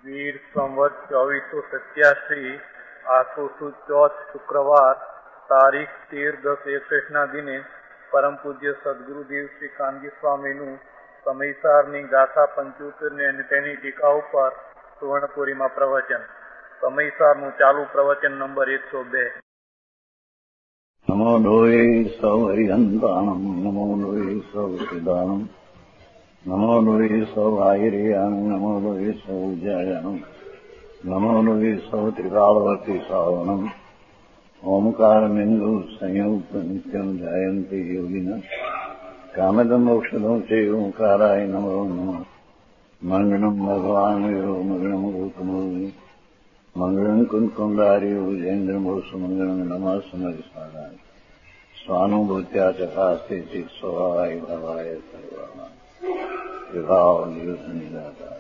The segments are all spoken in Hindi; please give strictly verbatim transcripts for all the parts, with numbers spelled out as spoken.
वीर संवत चौबीस सौ सत्यासी आसो सुद चौथ शुक्रवार તારીખ તેર દસ એકસઠ ના દિને પરમ પૂજ્ય સદગુરુદેવ શ્રી કાનજી સ્વામીનું સમયસારની ગાથા પંચોતેર ને અને તેની ટીકા ઉપર સુવર્ણપુરીમાં પ્રવચન. સમયસારનું ચાલુ પ્રવચન નંબર એકસો બે. નમો લોહી સૌ હરિહંતાણમ નમો લોહી સૌ સિદ્ધાણમ નમો લોહી સૌ આયર્યાણ નમો લોહી સૌ જયાણમ નમો લોહી સૌ ત્રિકાળવતી સાવણમ ओंकारबिंदु संयुक्त नित्यम जायन्ति योगिना कामदम औषधम से ओंकाराय नमो नमः. मंगलम भगवान वीरो मंगलम गौतमोनि मंगलम कुंकुंडारी भुजेन्द्र मोसु मंगलम नमः समरिसाराय स्वानुभूत्या चकास्ते चित स्वभावाय भवाय सर्वाणां विभाव निरुद्ध निराकार.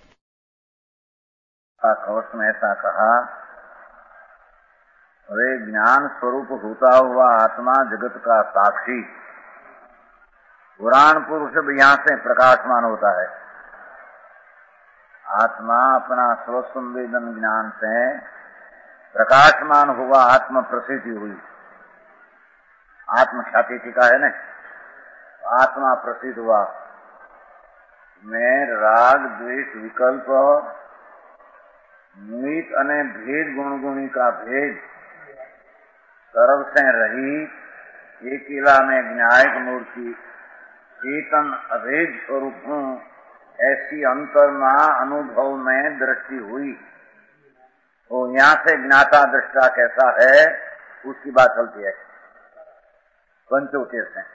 कवच में ऐसा कहा, अरे ज्ञान स्वरूप होता हुआ आत्मा जगत का साक्षी पुराण पुरुष भी यहाँ से प्रकाशमान होता है. आत्मा अपना स्वसंवेदन ज्ञान से प्रकाशमान हुआ आत्म प्रसिद्धि हुई. आत्म ख्याति टीका है न, आत्मा प्रसिद्ध हुआ. में राग द्वेष विकल्प निमित्त अने भेद गुणगुणी का भेद सर्व से रहित एकेला में ज्ञायक मूर्ति चेतन अभेद स्वरूप हूँ, ऐसी अंतर्मा अनुभव में दृष्टि हुई. तो यहाँ से ज्ञाता दृष्टा कैसा है उसकी बात चलती है पंचोत्तर से.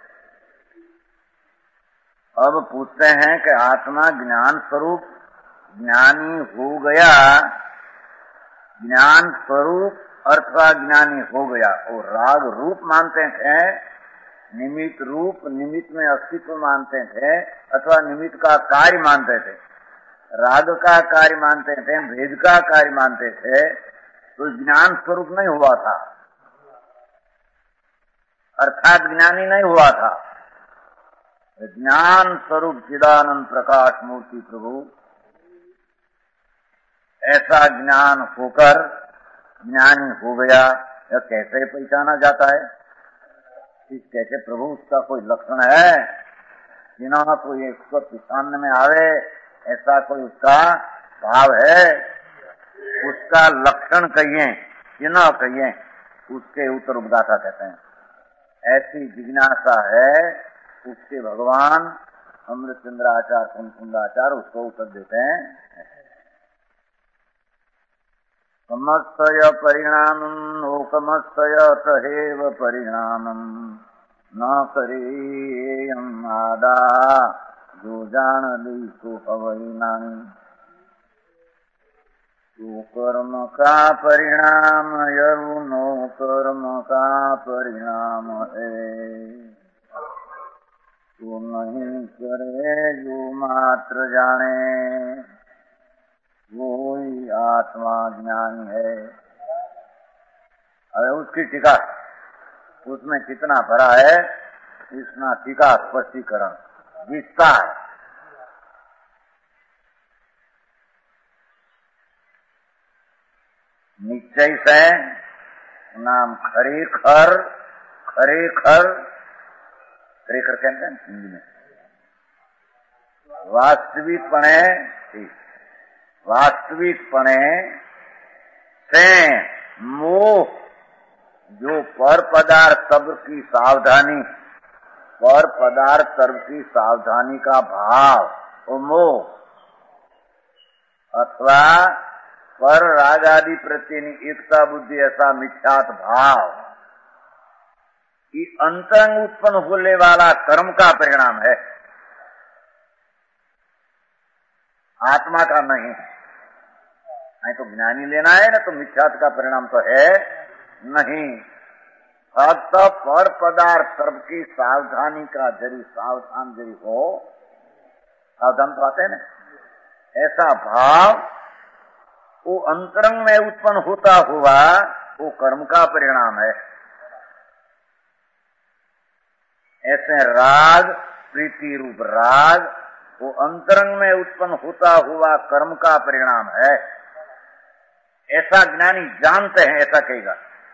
अब पूछते हैं कि आत्मा ज्ञान स्वरूप ज्ञानी हो गया, ज्ञान स्वरूप अर्थवा ज्ञानी हो गया. और राग रूप मानते थे, निमित्त रूप निमित्त में अस्तित्व मानते थे अथवा निमित्त का कार्य मानते थे. राग का कार्य मानते थे, भेद का कार्य मानते थे, तो ज्ञान स्वरूप नहीं हुआ था, अर्थात ज्ञानी नहीं हुआ था. ज्ञान स्वरूप चिदानंद प्रकाश मूर्ति प्रभु ऐसा ज्ञान होकर ज्ञानी हो गया. यह कैसे पहचाना जाता है? इस कैसे प्रभु उसका कोई लक्षण है जिन्होंने कोई उसको पहचानने में आवे, ऐसा कोई उसका भाव है? उसका लक्षण कहिए कि न कहिए, उसके उत्तर उपदाता कहते हैं. ऐसी जिज्ञासा है उसके भगवान अमृतचंद्राचार्य कुंकुंडाचार्य उसको उत्तर देते हैं. समस्तय परिणामं लोकमस्तय तहेव परिणामं न करेयं आदा जो जान ली सो हवैनानि. तो कर्म का परिणाम यरु नो कर्म का परिणाम है, तो नहीं करे जो मात्र जाने वो ही आत्मा ज्ञानी है. अरे उसकी टीका उसमें कितना भरा है, इसना टीका स्पष्टीकरण विस्तार. निश्चय से नाम खरेखर खरेखर खरेखर कहते हैं हिंदी में, वास्तविकपणे वास्तविकपणे से मोह, जो पर पदार्थ शब्द की सावधानी, पर पदार्थ शब्द की सावधानी का भाव वो मोह, अथवा पर राग आदि प्रत्यय एकता बुद्धि ऐसा मिथ्यात्व भाव, ये अंतरंग उत्पन्न होने वाला कर्म का परिणाम है, आत्मा का नहीं. नहीं तो ज्ञानी लेना है ना, तो मिथ्यात्व का परिणाम तो है नहीं. अब तो पर पदार्थ सर्व की सावधानी का जरी सावधान जरी हो, सावधान तो आते हैं ना, ऐसा भाव वो अंतरंग में उत्पन्न होता हुआ वो कर्म का परिणाम है. ऐसे राग प्रीति रूप राग वो अंतरंग में उत्पन्न होता हुआ कर्म का परिणाम है, ऐसा ज्ञानी जानते हैं, ऐसा कहेगा।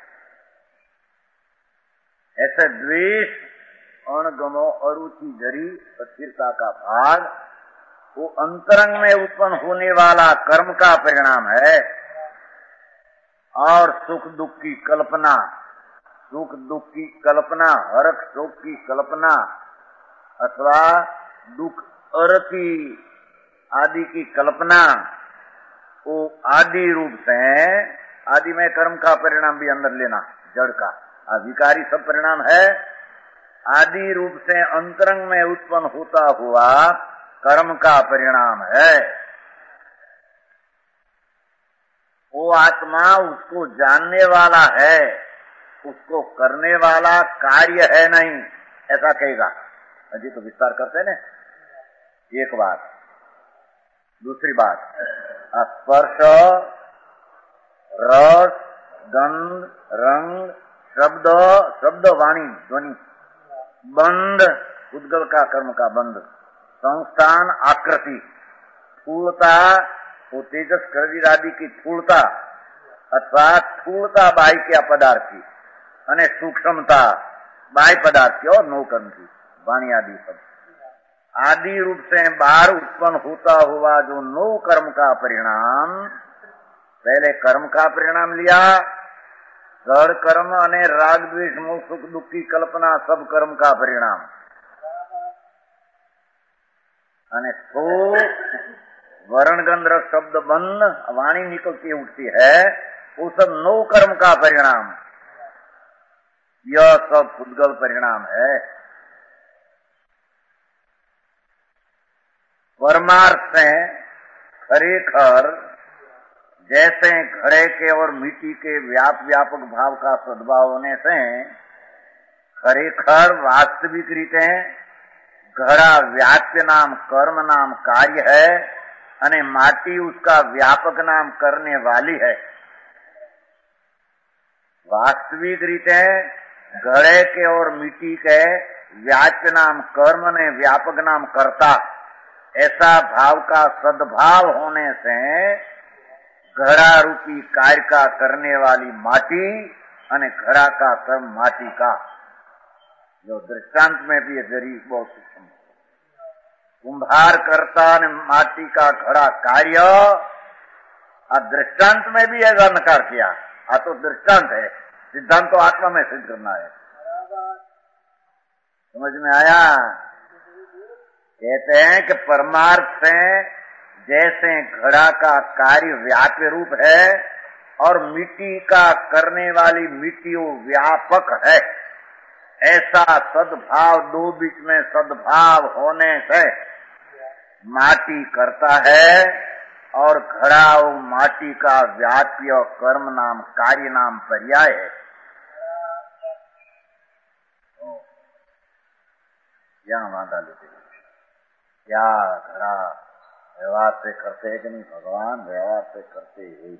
ऐसे द्वेष, अणगमो, अरुचि, जरी, अस्थिरता का भाग वो अंतरंग में उत्पन्न होने वाला कर्म का परिणाम है। और सुख दुख की कल्पना, सुख दुख की कल्पना, हर्ष शोक की कल्पना अथवा दुख अरति आदि की कल्पना, वो आदि रूप से, आदि में कर्म का परिणाम भी अंदर लेना, जड़ का अधिकारी सब परिणाम है। आदि रूप से अंतरंग में उत्पन्न होता हुआ कर्म का परिणाम है। वो आत्मा उसको जानने वाला है, उसको करने वाला कार्य है नहीं, ऐसा कहेगा। अजी तो विस्तार करते हैं ना, एक बात। दूसरी बात, स्पर्श, रस, गंध, रंग, शब्द, शब्द वाणी, ध्वनि, बंध, उद्गल का कर्म का बंध, संस्थान, आकृति, स्थूलता, वो तेजस शरीर आदि की स्थूलता अथवा स्थूलता बाह्य पदार्थ की, अने सूक्ष्मता बाह्य पदार्थ की और नौ कर्म की, वाणी आदि सब आदि रूप से बाहर उत्पन्न होता हुआ जो नौ कर्म का परिणाम, पहले कर्म का परिणाम लिया, जड़ कर्म अने राग द्वेष मोह सुख दुख की कल्पना सब कर्म का परिणाम, अने स्थूल वर्ण गंध रस शब्द बंध वाणी निकलती उठती है, वो सब नौ कर्म का परिणाम, यह सब उद्गल परिणाम है। परमार्थ से खरेखर जैसे घड़े के और मिट्टी के व्याप व्यापक भाव का सद्भाव होने से खरेखर वास्तविक रीते घड़ा व्याप्य नाम कर्म नाम कार्य है, अने माटी उसका व्यापक नाम करने वाली है। वास्तविक रीते घड़े के और मिट्टी के व्याप्य नाम कर्म ने व्यापक नाम करता, ऐसा भाव का सद्भाव होने से घड़ा रूपी कार्य का करने वाली माटी अने घड़ा का कर्म माटी का, जो दृष्टांत में भी है जरी बहुत सूक्ष्म। कुंभार करता ने माटी का घड़ा कार्य, और दृष्टांत में भी ऐसा नकार किया। आ तो दृष्टांत है, सिद्धांत तो आत्मा में सिद्ध करना है। समझ में आया? कहते हैं कि परमार्थ से जैसे घड़ा का कार्य व्याप्य रूप है और मिट्टी का करने वाली मिट्टी वो व्यापक है, ऐसा सद्भाव दो बीच में सद्भाव होने से माटी करता है और घड़ा वो माटी का व्याप्य कर्म नाम कार्य नाम पर्याय है। यहाँ वादा लेते क्या घड़ा व्यवहार से करते है कि नहीं? भगवान व्यवहार से करते ही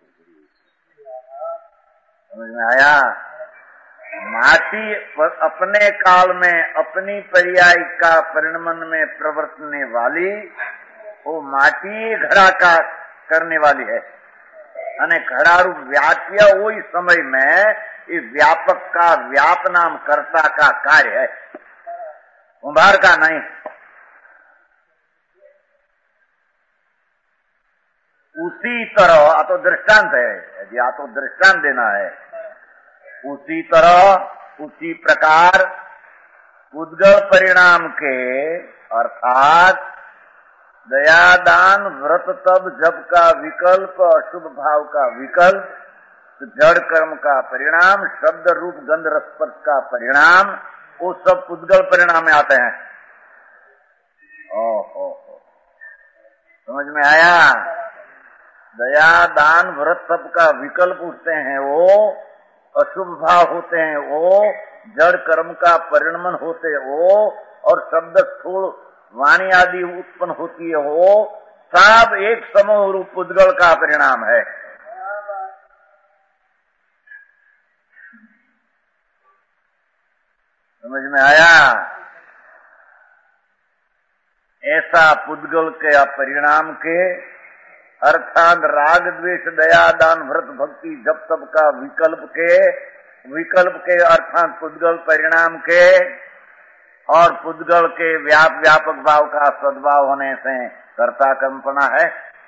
समझ में आया? माटी अपने काल में अपनी पर्याय का परिणमन में प्रवर्तने वाली वो माटी घड़ा का करने वाली है, अने घड़ारू व्याप्य वो इस समय में इस व्यापक का व्याप नाम कर्ता का कार्य है, कुंभार का नहीं। उसी तरह आ तो दृष्टांत है, यदि आ तो दृष्टांत देना है, उसी तरह उसी प्रकार उद्गल परिणाम के अर्थात दया दान व्रत तप जप का विकल्प अशुभ भाव का विकल्प, जड़ कर्म का परिणाम, शब्द रूप गंध रस स्पर्श का परिणाम, वो सब उद्गल परिणाम में आते हैं। ओहो, समझ में आया? दया दान व्रत तप का विकल्प उठते हैं, वो अशुभ भाव होते हैं, वो जड़ कर्म का परिणमन होते हैं, वो और शब्द स्थूल वाणी आदि उत्पन्न होती है, वो सब एक समूह रूप उद्गल का परिणाम है। समझ में आया? ऐसा पुद्गल के परिणाम के अर्थात राग द्वेष दया दान व्रत भक्ति जप तप का विकल्प के विकल्प के अर्थात पुद्गल परिणाम के और पुद्गल के व्याप व्यापक भाव का सद्भाव होने से कर्ता कंपना है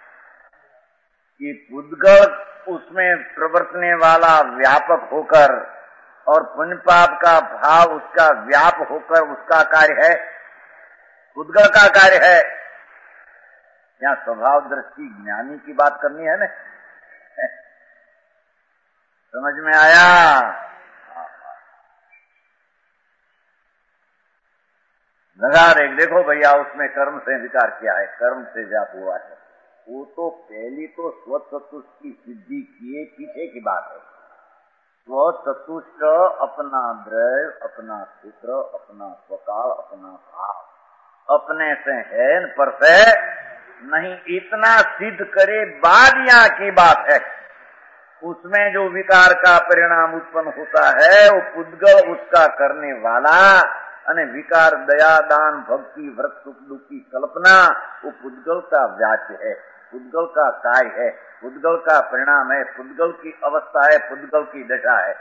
कि पुद्गल उसमें प्रवर्तने वाला व्यापक होकर और पुण्य पाप का भाव उसका व्याप होकर उसका कार्य है, पुद्गल का कार्य है। यहाँ स्वभाव दृष्टि ज्ञानी की बात करनी है ना, समझ में आया? लगा देख देखो भैया उसमें कर्म से विकार किया है, कर्म से व्याप हुआ है। वो तो पहली तो स्वचतुष्ट की सिद्धि किए पीछे की बात है। स्वचतुष्ट अपना द्रव्य, अपना सूत्र, अपना स्वकाल, अपना भाव, अपने से है पर से नहीं, इतना सिद्ध करे बाद यहाँ की बात है। उसमें जो विकार का परिणाम उत्पन्न होता है वो पुद्गल उसका करने वाला, अने विकार दया दान भक्ति व्रत सुख दुख की कल्पना वो पुद्गल का व्याप्य है, पुद्गल का कार्य है, पुद्गल का परिणाम है, पुद्गल की अवस्था है, पुद्गल की दशा है।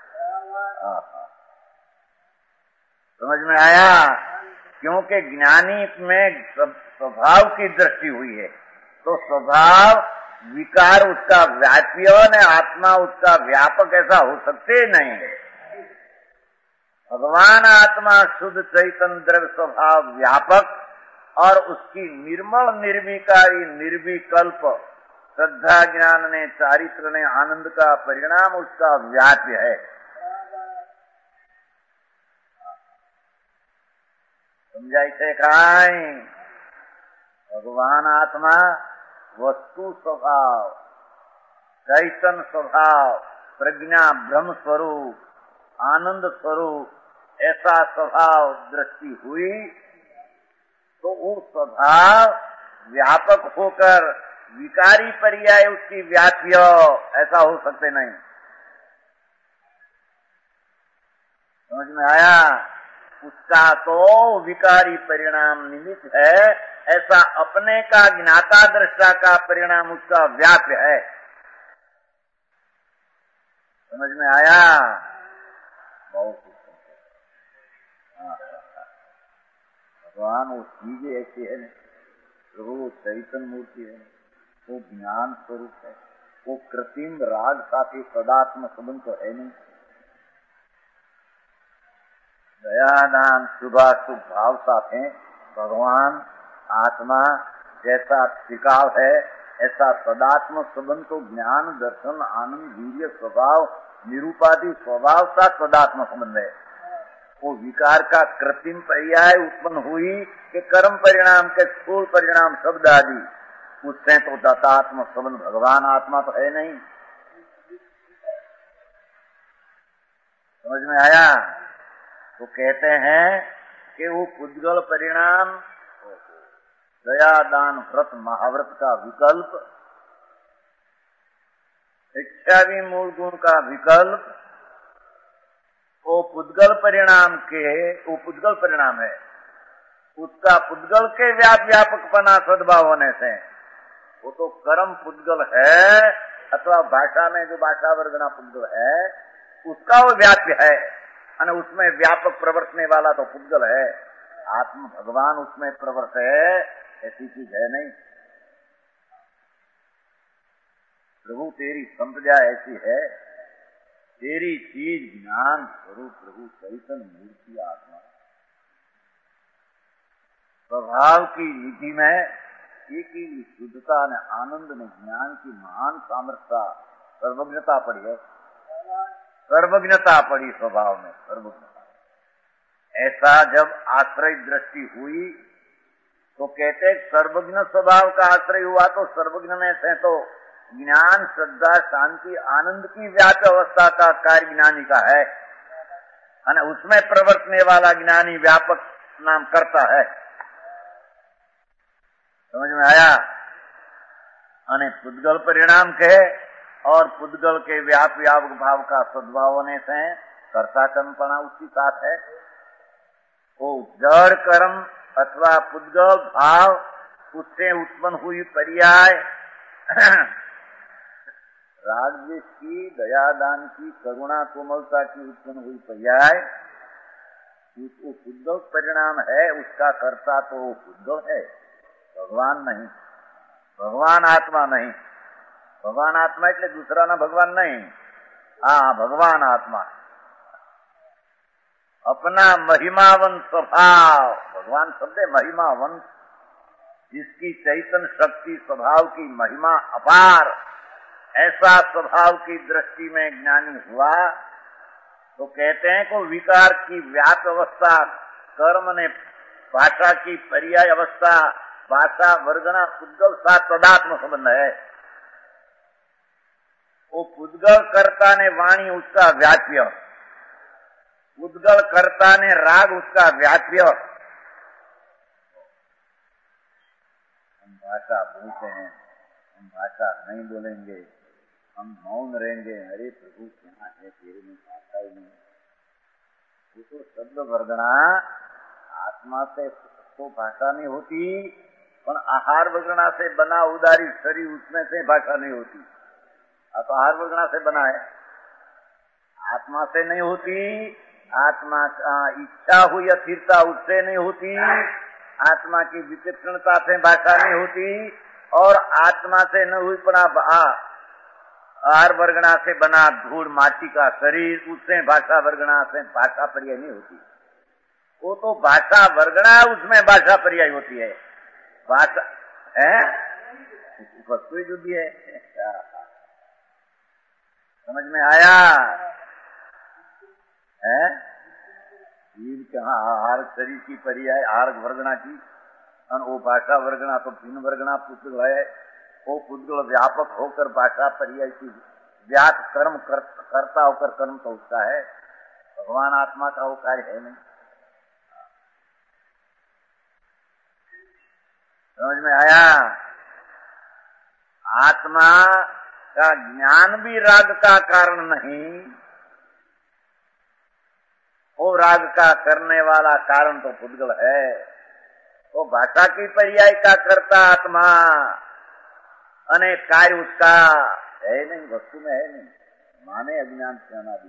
समझ में आया? क्योंकि ज्ञानी में स्वभाव की दृष्टि हुई है, तो स्वभाव विकार उसका व्याप्य ने आत्मा उसका व्यापक ऐसा हो सकते नहीं। भगवान आत्मा शुद्ध चैतन्य द्रव्य स्वभाव व्यापक और उसकी निर्मल निर्विकारी निर्विकल्प श्रद्धा ज्ञान ने चारित्र ने आनंद का परिणाम उसका व्याप्य है। समझाई थे खाई? भगवान आत्मा वस्तु स्वभाव चैतन्य स्वभाव प्रज्ञा ब्रह्म स्वरूप आनंद स्वरूप ऐसा स्वभाव दृष्टि हुई तो वो स्वभाव व्यापक होकर विकारी पर्याय उसकी व्याप्य ऐसा हो सकते नहीं। समझ में आया? उसका तो विकारी परिणाम निमित्त है, ऐसा अपने का ज्ञाता दृष्टा का परिणाम उसका व्याप्य है। समझ में आया? बहुत भगवान वो चीजें ऐसी है, प्रभु चैतन्य मूर्ति है, वो ज्ञान स्वरूप है, वो कृत्रिम राग साथी सदात्म संबंध तो है नहीं। दयादान शुभाशुभ भाव साथ हैं, भगवान आत्मा जैसा टिकाव है ऐसा सदात्म संबंध तो ज्ञान दर्शन आनंद वीर्य स्वभाव निरूपाधि स्वभाव का सदात्म संबंध है। वो विकार का कृत्रिम पर्याय उत्पन्न हुई कि कर्म परिणाम के स्थूल परिणाम शब्द आदि, उससे तो दत्तात्म संबंध भगवान आत्मा तो है नहीं। समझ में आया? तो कहते हैं कि वो पुद्गल परिणाम दया दान व्रत महाव्रत का विकल्प, इच्छा भी मूल गुण का विकल्प, वो पुद्गल परिणाम के वो पुद्गल परिणाम है, उसका पुद्गल के व्याप व्यापकपना सद्भाव होने से वो तो कर्म पुद्गल है, अथवा भाषा में जो भाषा वर्गना पुद्गल है उसका वो व्याप्य है, और उसमें व्यापक प्रवर्तने वाला तो पुद्गल है। आत्म भगवान उसमें प्रवर्त है, ऐसी चीज है नहीं। प्रभु तेरी संप्रदा ऐसी है, तेरी चीज ज्ञान स्वरूप प्रभु चैतन्य मूर्ति आत्मा स्वभाव की निधि में एक ही शुद्धता ने आनंद ने ज्ञान की महान सामर्थ्यता सर्वज्ञता पड़ी है, सर्वज्ञता पड़ी स्वभाव में सर्वज्ञता। ऐसा जब आश्रय दृष्टि हुई तो कहते सर्वज्ञ स्वभाव का आश्रय हुआ तो सर्वज्ञ में से तो ज्ञान श्रद्धा शांति आनंद की व्याप्य अवस्था का कार्य ज्ञानी का है, और उसमें प्रवर्तने वाला ज्ञानी व्यापक नाम करता है। समझ में आया? अने पुद्गल परिणाम के और पुद्गल के व्याप व्यापक भाव का सद्भाव होने से कर्ता कर्मपणा उसकी साथ है। वो जड़ कर्म अथवा पुद्गल भाव, उससे उत्पन्न हुई पर्याय राग द्वेष की, दया दान की, करुणा कोमलता की उत्पन्न हुई पर्याय, वो पुद्गल परिणाम है। उसका कर्ता तो वो पुद्गल है, भगवान नहीं, भगवान आत्मा नहीं। भगवान आत्मा એટલે दूसरा ना भगवान नहीं, हाँ भगवान आत्मा, अपना महिमावंत स्वभाव। भगवान शब्द है महिमावंत, जिसकी चैतन्य शक्ति स्वभाव की महिमा अपार, ऐसा स्वभाव की दृष्टि में ज्ञानी हुआ तो कहते हैं को विकार की व्याप्त अवस्था, कर्म ने भाषा की पर्याय अवस्था, भाषा वर्गना पुद्गल साथ तदात्म संबंध है। वो पुद्गल कर्ता ने वाणी उसका व्याप्य, पुद्गल कर्ता ने राग उसका व्याप्य। हम भाषा बोलते हैं, हम भाषा नहीं बोलेंगे, हम मौन रहेंगे, अरे प्रभु क्या है तेरे में भाषा ही नहीं। वो तो शब्द वर्गना आत्मा से तो भाषा नहीं होती, पर आहार वर्गना से बना उदारी शरीर उसमें से भाषा नहीं होती। अब आहार वर्गना से बना है, आत्मा से नहीं होती। आत्मा का इच्छा हुई अस्थिरता उससे नहीं होती, आत्मा की विचक्षणता से भाषा नहीं होती, और आत्मा से न हुई पड़ा आहार वर्गना से बना धूल माटी का शरीर, उससे भाषा वर्गना से भाषा पर्याय नहीं होती। वो तो भाषा वर्गना उसमें भाषा पर्याय होती है। भाषा है वस्तु जुदी है। समझ में आया है? जीव कहाँ आहार शरीर की पर्याय आहार वर्गना की, और वो भाषा वर्गना तो भिन्न वर्गना पुद्गल है। वो पुद्गल व्यापक होकर भाषा पर्याय की व्याप कर्म कर, करता होकर कर्म तो उसका है। भगवान आत्मा का वो कार्य है नहीं। समझ में आया? आत्मा का ज्ञान भी राग का कारण नहीं, वो राग का करने वाला कारण तो पुद्गल है। वो भाषा की पर्याय का करता आत्मा, अनेक कार्य उसका है नहीं, वस्तु में है नहीं, माने अज्ञान से अनादि।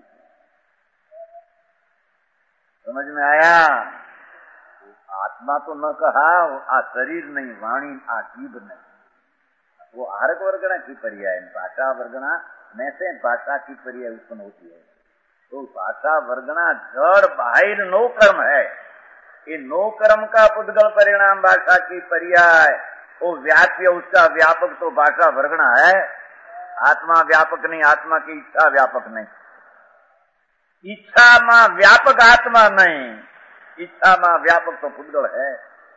समझ में आया? आत्मा तो न कहा, आ शरीर नहीं, वाणी आ जीव नहीं, वो आहारक वर्गना की पर्याय, भाषा वर्गना में से भाषा की पर्याय उत्पन्न होती है। तो भाषा वर्गना जड़ बाहिर नो कर्म है। ये नो कर्म का पुद्गल परिणाम भाषा की पर्याय, वो व्याप्य उसका व्यापक तो भाषा वर्गना है। आत्मा व्यापक नहीं, आत्मा की इच्छा व्यापक नहीं, इच्छा मां व्यापक आत्मा नहीं, इच्छा मां व्यापक तो पुद्गल है।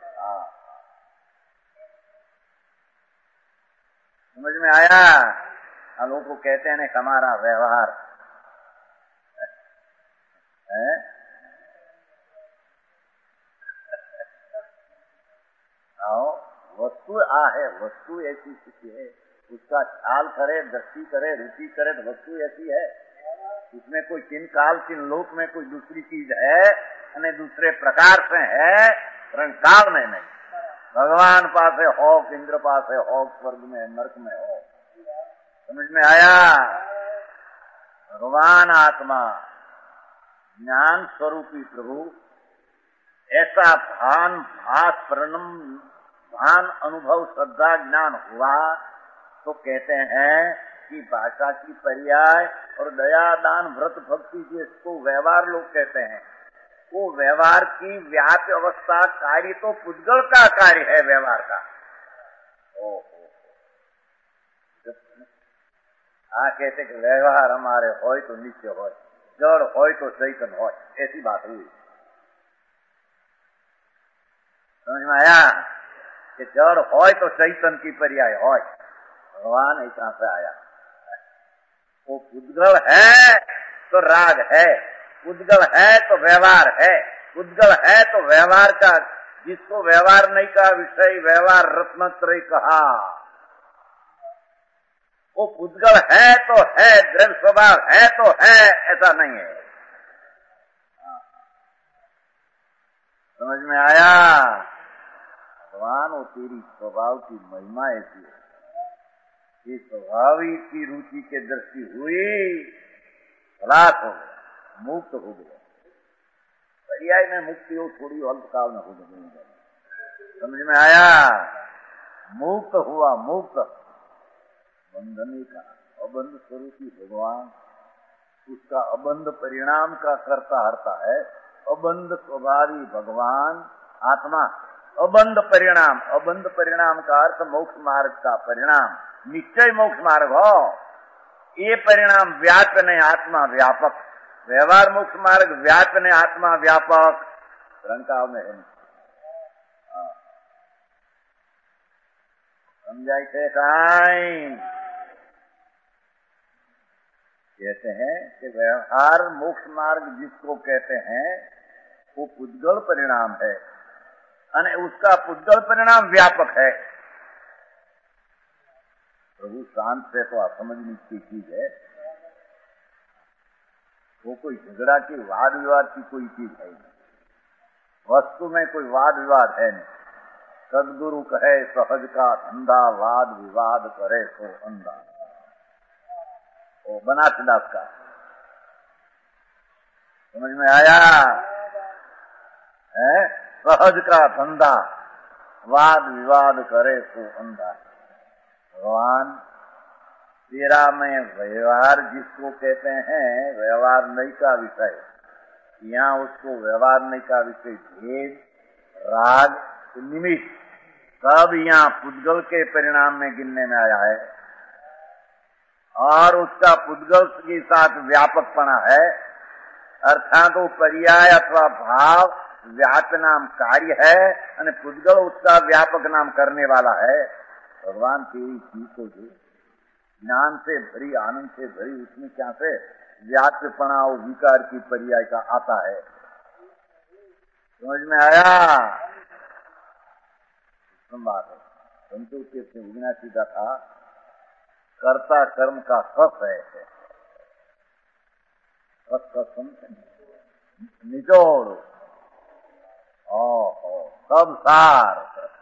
समझ में आया? लोगों को कहते हैं हमारा व्यवहार है, आओ वस्तु आ है, वस्तु ऐसी स्थिति है, उसका ख्याल करे, दृष्टि करे, रुचि करे तो वस्तु ऐसी है। उसमें कोई चिन्ह काल चिन्ह लोक में कोई दूसरी चीज है, यानी दूसरे प्रकार से है, परंतु काल में नहीं। भगवान पास है हो, इंद्र पास है हो, स्वर्ग में नरक में हो। समझ में आया? भगवान आत्मा ज्ञान स्वरूपी प्रभु ऐसा भान भास प्रणम भान अनुभव श्रद्धा ज्ञान हुआ तो कहते हैं कि भाषा की पर्याय और दया दान व्रत भक्ति जिसको व्यवहार लोग कहते हैं, वो व्यवहार की व्याप्य अवस्था कार्य तो पुद्गल का कार्य है व्यवहार का। ओ, आ कहते कि व्यवहार हमारे होय तो नित्य होय, जड़ होय तो चैतन्य होय, ऐसी बात हुई। समझ में आया कि जड़ होय तो चैतन्य की पर्याय होय, भगवान ऐसा से आया। वो पुद्गल है तो राग है, पुद्गल है तो व्यवहार है, पुद्गल है तो व्यवहार का, जिसको व्यवहार नहीं का विषय व्यवहार रत्नत्रय कहा, वो पुद्गल है तो है, द्रव्य स्वभाव है तो है, ऐसा नहीं है। समझ में आया? भगवान वो तेरी स्वभाव की महिमा ऐसी है कि स्वभावी की रुचि के दृष्टि हुई, खलास हो गया, मुक्त हो गया। पर्याय में मुक्ति हो थोड़ी अल्पकाल में हो गई, समझ में आया? मुक्त हुआ, मुक्त बंधनी का अबंध स्वरूपी भगवान, उसका अबंध परिणाम का कर्ता हरता है। अबंध स्वभावी भगवान आत्मा, अबंध परिणाम, अबंध परिणाम का अर्थ मोक्ष मार्ग का परिणाम, निश्चय मोक्ष मार्ग हो। ये परिणाम व्याप्य नहीं, आत्मा व्यापक। व्यवहार मोक्ष मार्ग व्याप्य नहीं, आत्मा व्यापक। रंकाव में है, समझाई थे काई? कहते हैं कि व्यवहार मोक्ष मार्ग जिसको कहते हैं वो पुद्गल परिणाम है, और उसका पुद्गल परिणाम व्यापक है। प्रभु शांत से तो असमझने की चीज है, वो कोई झगड़ा की वाद विवाद की कोई चीज है नहीं, वस्तु में कोई वाद विवाद है नहीं। सदगुरु कहे सहज का धंधा, वाद विवाद करे सो अंधा। वो बनारसदास का, समझ में आया है? सहज का धंधा, वाद विवाद करे सो अंधा। भगवान तेरा में व्यवहार जिसको कहते हैं, व्यवहार नहीं का विषय, यहाँ उसको व्यवहार नहीं का विषय भेद, राग, निमित्त सब यहाँ पुद्गल के परिणाम में गिनने में आया है, और उसका पुद्गल के साथ व्यापकपना है। अर्थात वो पर्याय अथवा भाव व्याप्य नाम कार्य है, और पुद्गल उसका व्यापक नाम करने वाला है। भगवान तेरी चीज को जो ज्ञान से भरी, आनंद से भरी, उसमें क्या से व्याप्यपना और विकार की पर्याय का आता है, समझ में आया? बात है संतोष के उगना सीधा था, कर्ता कर्म का सस है, सस का निचोड़, ओहो सब सार।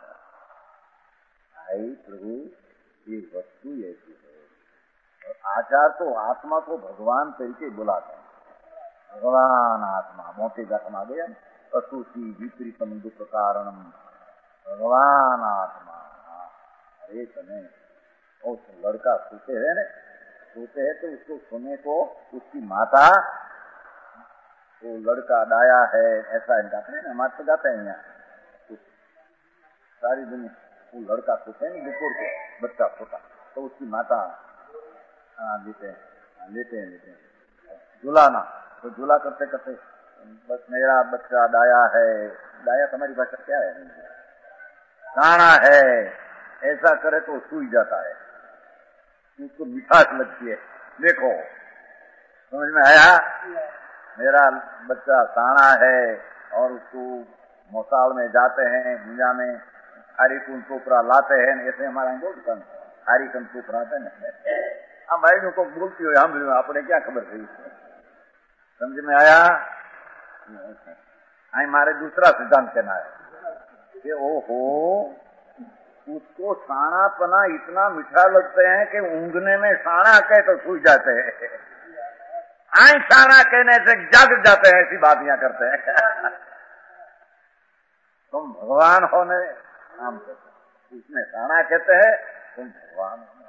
भाई प्रभु ये वस्तु ऐसी है, और आचार तो आत्मा को भगवान तरीके बुलाते हैं। भगवान आत्मा मोटे घट में गया, असुची विपरीतम दुख कारणम, भगवान आत्मा। अरे तने उस लड़का सोते है न, सोते है तो उसको सोने को उसकी माता, वो लड़का डाया है ऐसा गाते हैं ना, हमारे तो गाते हैं यहाँ सारी दुनिया। वो लड़का सोते है दोपहर को, बच्चा सोता तो उसकी माता लेते हैं लेते हैं लेते हैं झुलाना, तो झूला करते करते बस मेरा बच्चा डाया है, डाया तुम्हारी भाषा क्या है, गाना है, ऐसा करे तो सूझ जाता है, उसको मिठास लगती है। देखो समझ में आया? मेरा बच्चा साना है, और उसको मोसाल में जाते हैं, दुनिया में हरी कुंड टोकरा लाते हैं, ऐसे हमारा बोलता हरी कुंड टोकरा आते हैं। हम भाई को बोलती हो, हम अपने क्या खबर थी, समझ में आया? हमारे दूसरा सिद्धांत कहना है कि ओहो उसको सानापना इतना मीठा लगते हैं कि ऊँघने में साना कहे तो सूझ जाते हैं, आई साना कहने से जग जाते हैं, ऐसी बात यहाँ करते हैं। तुम भगवान होने नाम कहते, उसमें साना कहते हैं, तुम भगवान हो।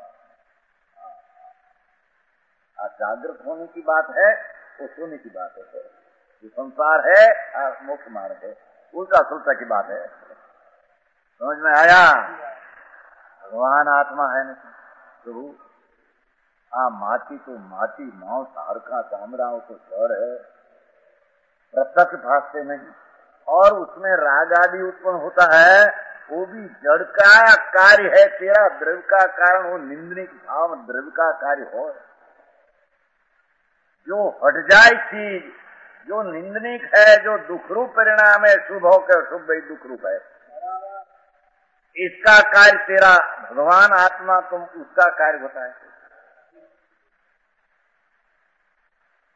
जागृत होने की बात है, वो सोने की बात है। जो संसार है और मोक्ष मार्ग है, उल्टा सुल्टा की बात है, समझ में आया? भगवान आत्मा है न प्रभु। आ माटी तो माटी, मांस हाड़का चामड़ाओं को जड़ है, प्रत्यक्ष भाषते नहीं, और उसमें राग आदि उत्पन्न होता है, वो भी जड़ का कार्य है। तेरा द्रव्य का कारण वो निंदनीय भाव द्रव्य का कार्य हो, जो हट जाए चीज, जो निंदनीय है, जो दुखरूप परिणाम है, शुभ होकर शुभ ही दुख रूप है, इसका कार्य तेरा भगवान आत्मा, तुम उसका कार्य होता है।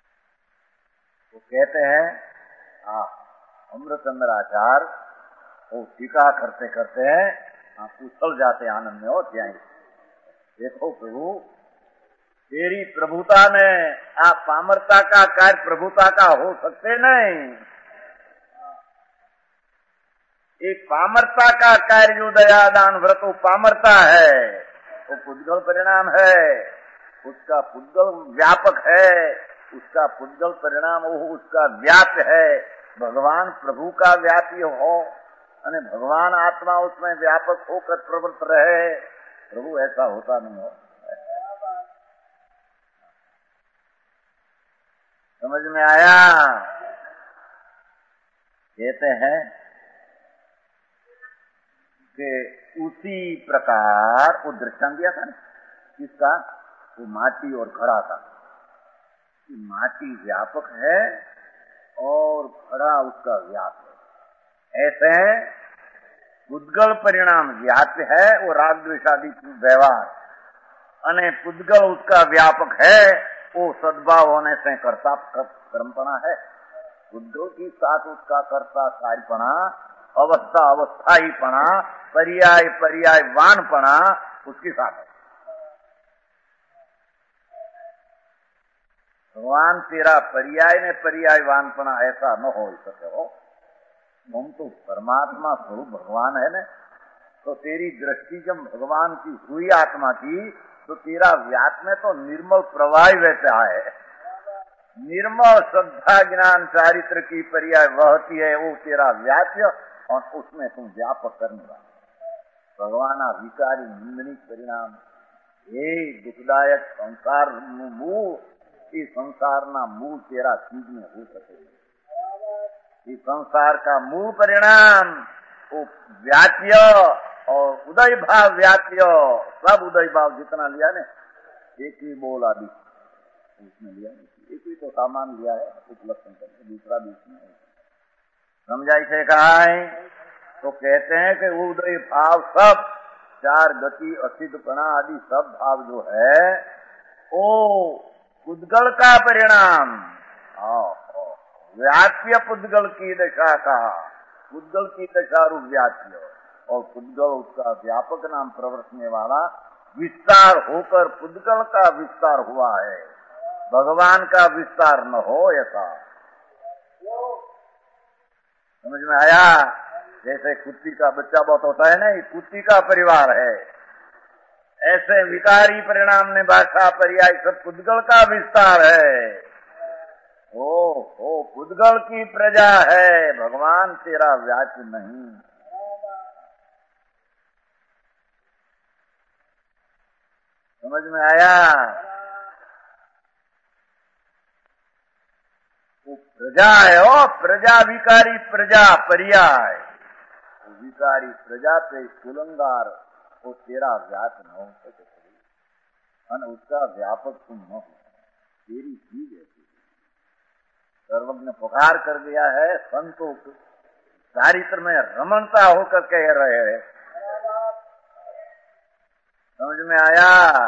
वो कहते हैं अमृतचंद्र आचार्य वो टीका करते करते आप उछल जाते आनंद में हो जाएंगे। देखो प्रभु, तेरी प्रभुता में आप पामरता का कार्य प्रभुता का हो सकते नहीं। एक पामरता का कार्य जो दया दान व्रत वो पामरता है, वो पुद्गल परिणाम है, उसका पुद्गल व्यापक है, उसका पुद्गल परिणाम वो उसका व्याप्य है। भगवान प्रभु का व्यापी हो अने भगवान आत्मा उसमें व्यापक होकर प्रवृत्त रहे, प्रभु ऐसा होता नहीं हो। समझ में आया? कहते हैं कि उसी प्रकार वो दृष्टांत दिया था ना, किसका? वो माटी और घड़ा का। माटी व्यापक है और घड़ा उसका व्याप है। ऐसे पुद्गल परिणाम व्याप्य है, वो राग द्वेषादि व्यवहार, अने पुद्गल उसका व्यापक है, वो सद्भाव होने से कर्ता कर्मपणा है। पुद्गल की साथ उसका कर्ता कार्यपणा, अवस्था अवस्थाईपणा, पर्याय पर्याय वानपणा उसके साथ है। भगवान तेरा पर्याय में पर्याय वानपणा ऐसा न हो सके हो। हम तो परमात्मा स्वरूप भगवान है न, तो तेरी दृष्टि जब भगवान की हुई आत्मा की, तो तेरा व्याप में तो निर्मल प्रवाह वैसा है। निर्मल श्रद्धा ज्ञान चारित्र की पर्याय वहती है, वो तेरा व्याप्य, और उसमें तुम व्यापक करने वाला भगवान विकारी निंदनीय परिणाम। ये दुखदायक संसार मूल, इस संसार ना मूल तेरा चीज में हो सके। इस संसार का मूल परिणाम वो व्याप्य और उदय भाव व्याप्य, सब उदय भाव जितना लिया ने, एक ही बोल आदि उसमें लिया, एक ही तो सामान लिया है उपलक्षण करके, दूसरा भी उसमें समझाई से कहा है। तो कहते हैं कि उदय भाव सब चार गति असिद्धपणा आदि सब भाव जो है वो पुद्गल का परिणाम, व्याप्य पुद्गल की दशा का, पुद्गल की दशा रूप व्याप्य, और पुद्गल उसका व्यापक नाम प्रवर्तने वाला विस्तार होकर पुद्गल का विस्तार हुआ है, भगवान का विस्तार न हो ऐसा। समझ में आया? जैसे कुत्ती का बच्चा बहुत होता है ना, ये कुत्ती का परिवार है, ऐसे विकारी परिणाम ने भाषा पर्याय सब पुद्गल का विस्तार है। ओ ओ पुद्गल की प्रजा है, भगवान तेरा व्याच नहीं। समझ में आया? वो प्रजा है, ओ प्रजा विकारी प्रजा पर्याय, विकारी प्रजा पे कुलंगार, वो तेरा व्याप न हो सके, और उसका व्यापक तुम न हो, तेरी चीज है। सर्वज्ञ पुकार कर दिया है, संतों चारित्र में रमणता होकर कह रहे हैं। समझ में आया?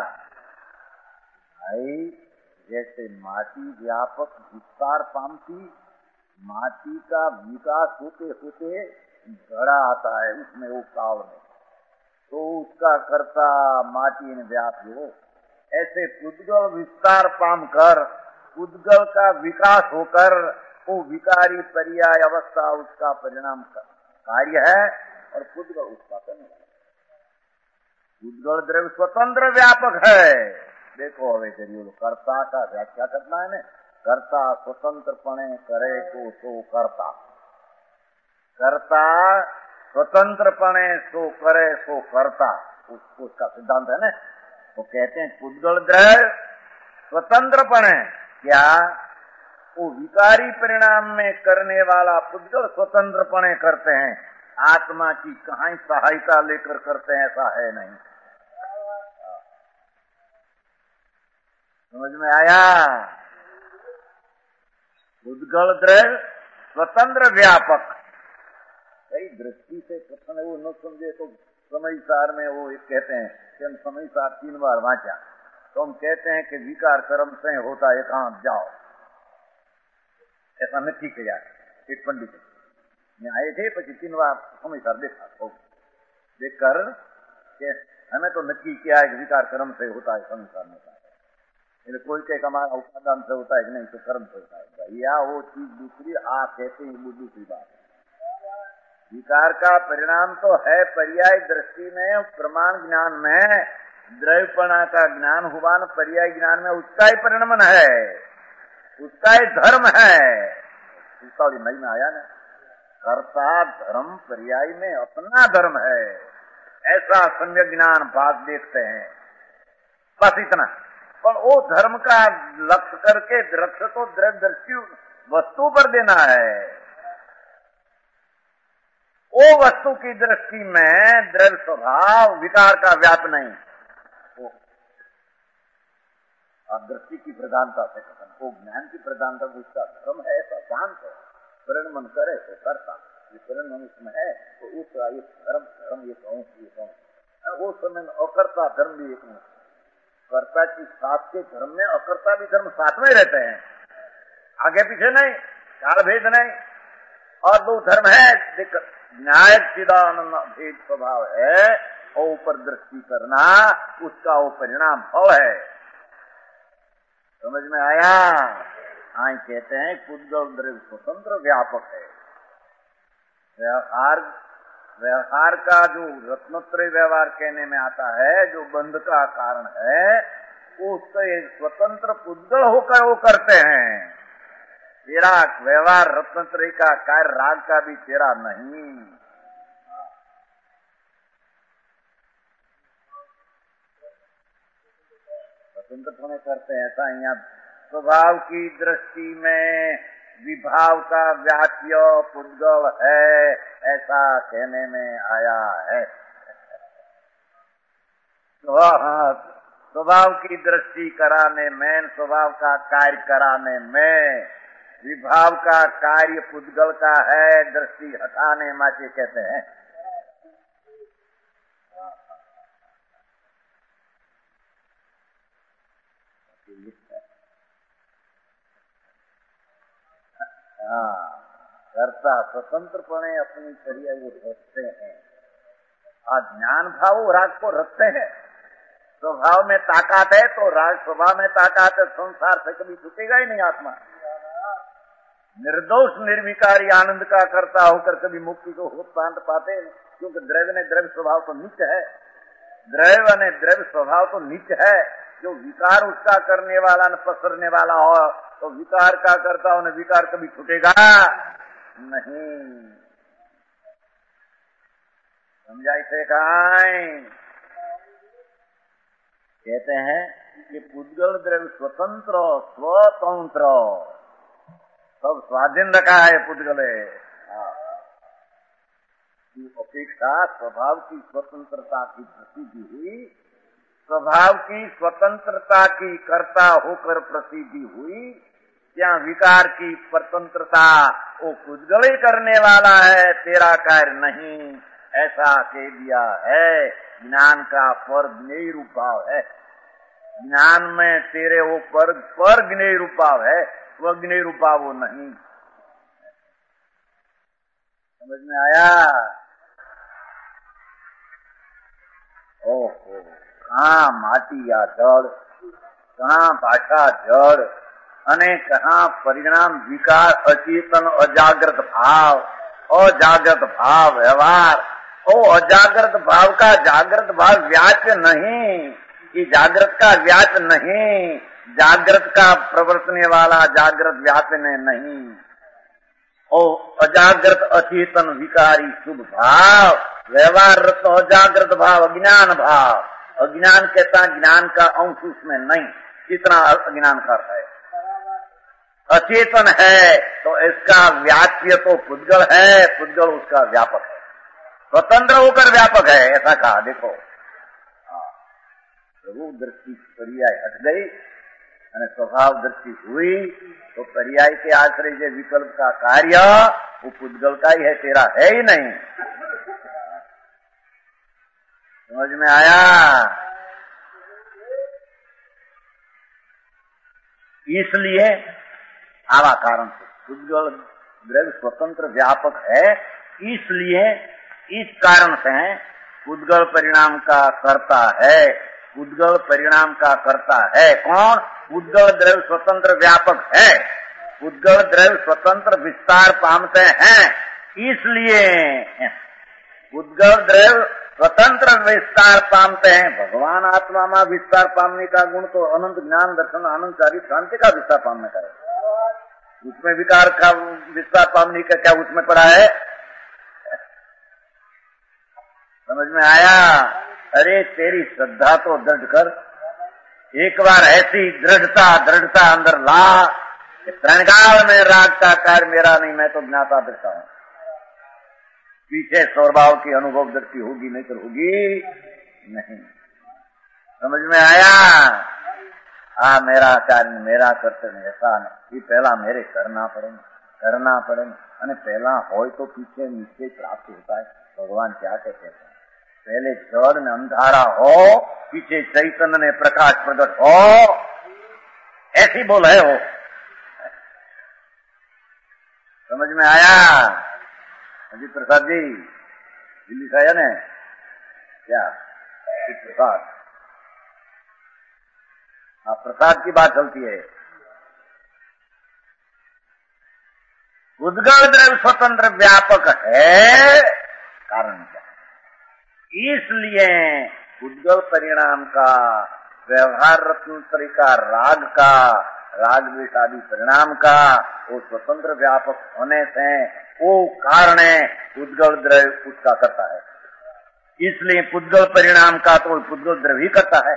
भाई जैसे माटी व्यापक विस्तार पामती, माटी का विकास होते होते घड़ा आता है, उसमें वो काल में, तो उसका कर्ता माटी ने व्याप्य हो, ऐसे पुद्गल विस्तार पाम कर, पुद्गल का विकास होकर वो विकारी पर्याय अवस्था उसका परिणाम कार्य है, और पुद्गल उसका करने वाला। पुद्गल द्रव्य स्वतंत्र व्यापक है। देखो हवे करियो, कर्ता का व्याख्या करना है ना, कर्ता स्वतंत्रपणे करे को सो कर्ता, कर्ता स्वतंत्रपणे सो करे सो कर्ता, उसका सिद्धांत है ना। तो कहते हैं पुद्गल द्रव्य स्वतंत्रपणे, क्या वो विकारी परिणाम में करने वाला पुद्गल स्वतंत्रपणे करते हैं, आत्मा की कहीं सहायता लेकर करते हैं ऐसा है नहीं। समझ में आया? पुद्गल द्रव्य स्वतंत्र व्यापक, कई दृष्टि से प्रश्न वो न समझे तो समय सार में वो एक कहते हैं कि हम समय सार तीन बार वाचा, तो हम कहते हैं कि विकार कर्म से होता है, एकांत जाओ, ऐसा नहीं किया एक पंडित। आए थे પછી तीन बार સમયસર देखा तो देखकर के हमें तो नक्की किया है कि विकार कर्म से होता है, संसार में होता है, कोई कहे हमारा उपादान से होता है कि नहीं, तो कर्म से होता है। भैया वो चीज दूसरी, आप कहते हैं वो दूसरी बात है। विकार का परिणाम तो है पर्याय दृष्टि में, प्रमाण ज्ञान में द्रव्यपणा का ज्ञान हुआ न पर्याय ज्ञान में उसका ही परिणमन है, उसका ही धर्म है। उसका नई में आया ना, कर्ता धर्म पर्याय में अपना धर्म है, ऐसा सम्यक ज्ञान बात देखते हैं, बस इतना। पर वो धर्म का लक्ष्य करके लक्ष्य तो द्रव्य दृष्टि वस्तु पर देना है, वो वस्तु की दृष्टि में द्रव्य स्वभाव विकार का व्याप नहीं, वो दृष्टि की प्रधानता से कथन, वो ज्ञान की प्रधानता उसका धर्म है, ऐसा शांत है, परिणमन करे तो करता, ये परिणमन उसमें है तो उसका ये धर्म धर्म ये कहूँ ये कहूँ, वो समय में अकर्ता धर्म भी एक नहीं, कर्ता की साथ के धर्म में अकर्ता भी धर्म साथ में रहते हैं, आगे पीछे नहीं, काल भेद नहीं, और दो धर्म है, देख न्याय चिदानंद भेद स्वभाव है, और ऊपर दृष्टि करना उसका वो परिणाम फल है। समझ में आया? आई कहते हैं पुद्गल द्रव्य स्वतंत्र व्यापक है। व्यवहार व्यवहार का जो रत्नत्रय व्यवहार कहने में आता है, जो बंध का कारण है, उससे स्वतंत्र पुद्गल होकर वो करते हैं। तेरा व्यवहार रत्नत्रय का कार्य राग का भी तेरा नहीं, स्वतंत्र होने करते हैं। ऐसा यहाँ स्वभाव की दृष्टि में विभाव का व्याप्य पुद्गल है, ऐसा कहने में आया है। स्वभाव की दृष्टि कराने में, स्वभाव का कार्य कराने में, विभाव का कार्य पुद्गल का है, दृष्टि हटाने माचे कहते हैं। हाँ, कर्ता स्वतंत्रपणे अपनी क्रिया वो रखते हैं, और ज्ञान भाव राग को रखते हैं। स्वभाव में ताकत है तो राग स्वभाव में ताकत है, संसार से कभी छूटेगा ही नहीं आत्मा। निर्दोष निर्विकारी आनंद का कर्ता होकर कभी मुक्ति को हो प्रांत पाते, क्योंकि द्रव्य ने द्रव्य स्वभाव तो नित्य है, द्रव्य ने द्रव्य स्वभाव तो नित्य है। जो विकार उसका करने वाला न पसरने वाला हो, तो विकार का करता हो न विकार कभी छूटेगा नहीं। समझाई से कहां कहते हैं कि पुद्गल द्रव्य स्वतंत्र स्वतंत्र सब स्वाधीन रखा है पुद्गल की अपेक्षा स्वभाव की स्वतंत्रता की प्रसिद्धि हुई, स्वभाव की स्वतंत्रता की कर्ता होकर प्रसिद्धि हुई। क्या विकार की स्वतंत्रता वो पुद्गल ही करने वाला है, तेरा कार्य नहीं, ऐसा कह दिया है। ज्ञान का पर ज्ञेय रूप भाव है, ज्ञान में तेरे वो पर पर ज्ञेय रूप भाव है, वह ज्ञेय रूप भाव वो नहीं। समझ में आया? ओहो, कहाँ माटी या जड़, कहाँ भाषा जड़, અને कहाँ परिणाम विकार अचेतन अजागृत भाव, अजागृत भाव व्यवहार। ओ अजागृत भाव का जागृत भाव व्याप्य नहीं, ये जागृत का व्याप्य नहीं, जागृत का प्रवर्तने वाला जागृत व्याप्य नहीं। ओ अजागृत अचेतन विकारी शुभ भाव, व्यवहार रत अजागृत भाव अज्ञान भाव। अज्ञान कहता ज्ञान का अंश उसमें नहीं, कितना अज्ञान करता है। अचेतन है तो इसका व्याप्य तो पुद्गल है, पुद्गल उसका व्यापक है, स्वतंत्र होकर व्यापक है, ऐसा कहा। देखो प्रभु दृष्टि पर्याय हट गई और स्वभाव दृष्टि हुई, तो पर्याय के आश्रय से विकल्प का कार्य वो पुद्गल का ही है, तेरा है ही नहीं। समझ में आया? इसलिए आवा कारण से पुद्गल द्रव्य स्वतंत्र व्यापक है, इसलिए इस कारण से उद्गल परिणाम का कर्ता है। उद्गल परिणाम का कर्ता है कौन? उद्गल द्रव्य स्वतंत्र व्यापक है, उद्गल द्रव्य स्वतंत्र विस्तार पामते हैं, इसलिए उद्गल द्रव्य स्वतंत्र विस्तार पामते हैं। भगवान आत्मा में विस्तार पामने का गुण तो अनंत ज्ञान दर्शन आनंद चारी शांति का विस्तार पामने का है। उसमें विकार का विस्तार पामने का क्या उसमें पड़ा है? समझ में आया? अरे तेरी श्रद्धा तो दृढ़ कर, एक बार ऐसी दृढ़ता दृढ़ता अंदर ला कि त्रणकाल में राग का कार्य मेरा नहीं, मैं तो ज्ञाता दृष्टा हूं। पीछे स्वभाव की अनुभव दृष्टि होगी नहीं तो होगी नहीं। समझ में आया? आ मेरा कार्य मेरा कर्तव्य ऐसा नहीं, पहला मेरे करना पड़े करना पड़े અને पहला हो तो पीछे निश्चय प्राप्त होता है। भगवान क्या कहते हैं? पहले जड़ ने अंधारा हो, पीछे चैतन्य ने प्रकाश प्रकट हो, ऐसी बोल है हो। समझ में आया? अजी प्रसाद जी दिल्ली से आया ने क्या प्रसाद? हाँ, प्रसाद की बात चलती है। उद्गल द्रव्य स्वतंत्र व्यापक है, कारण क्या? इसलिए उद्गल परिणाम का व्यवहार रत्न तरीका राग का राग द्वेष आदि परिणाम का वो स्वतंत्र व्यापक होने से वो कारण उद्गल द्रव्य उसका करता है। इसलिए पुद्गल परिणाम का तो पुद्गल द्रव्य ही करता है।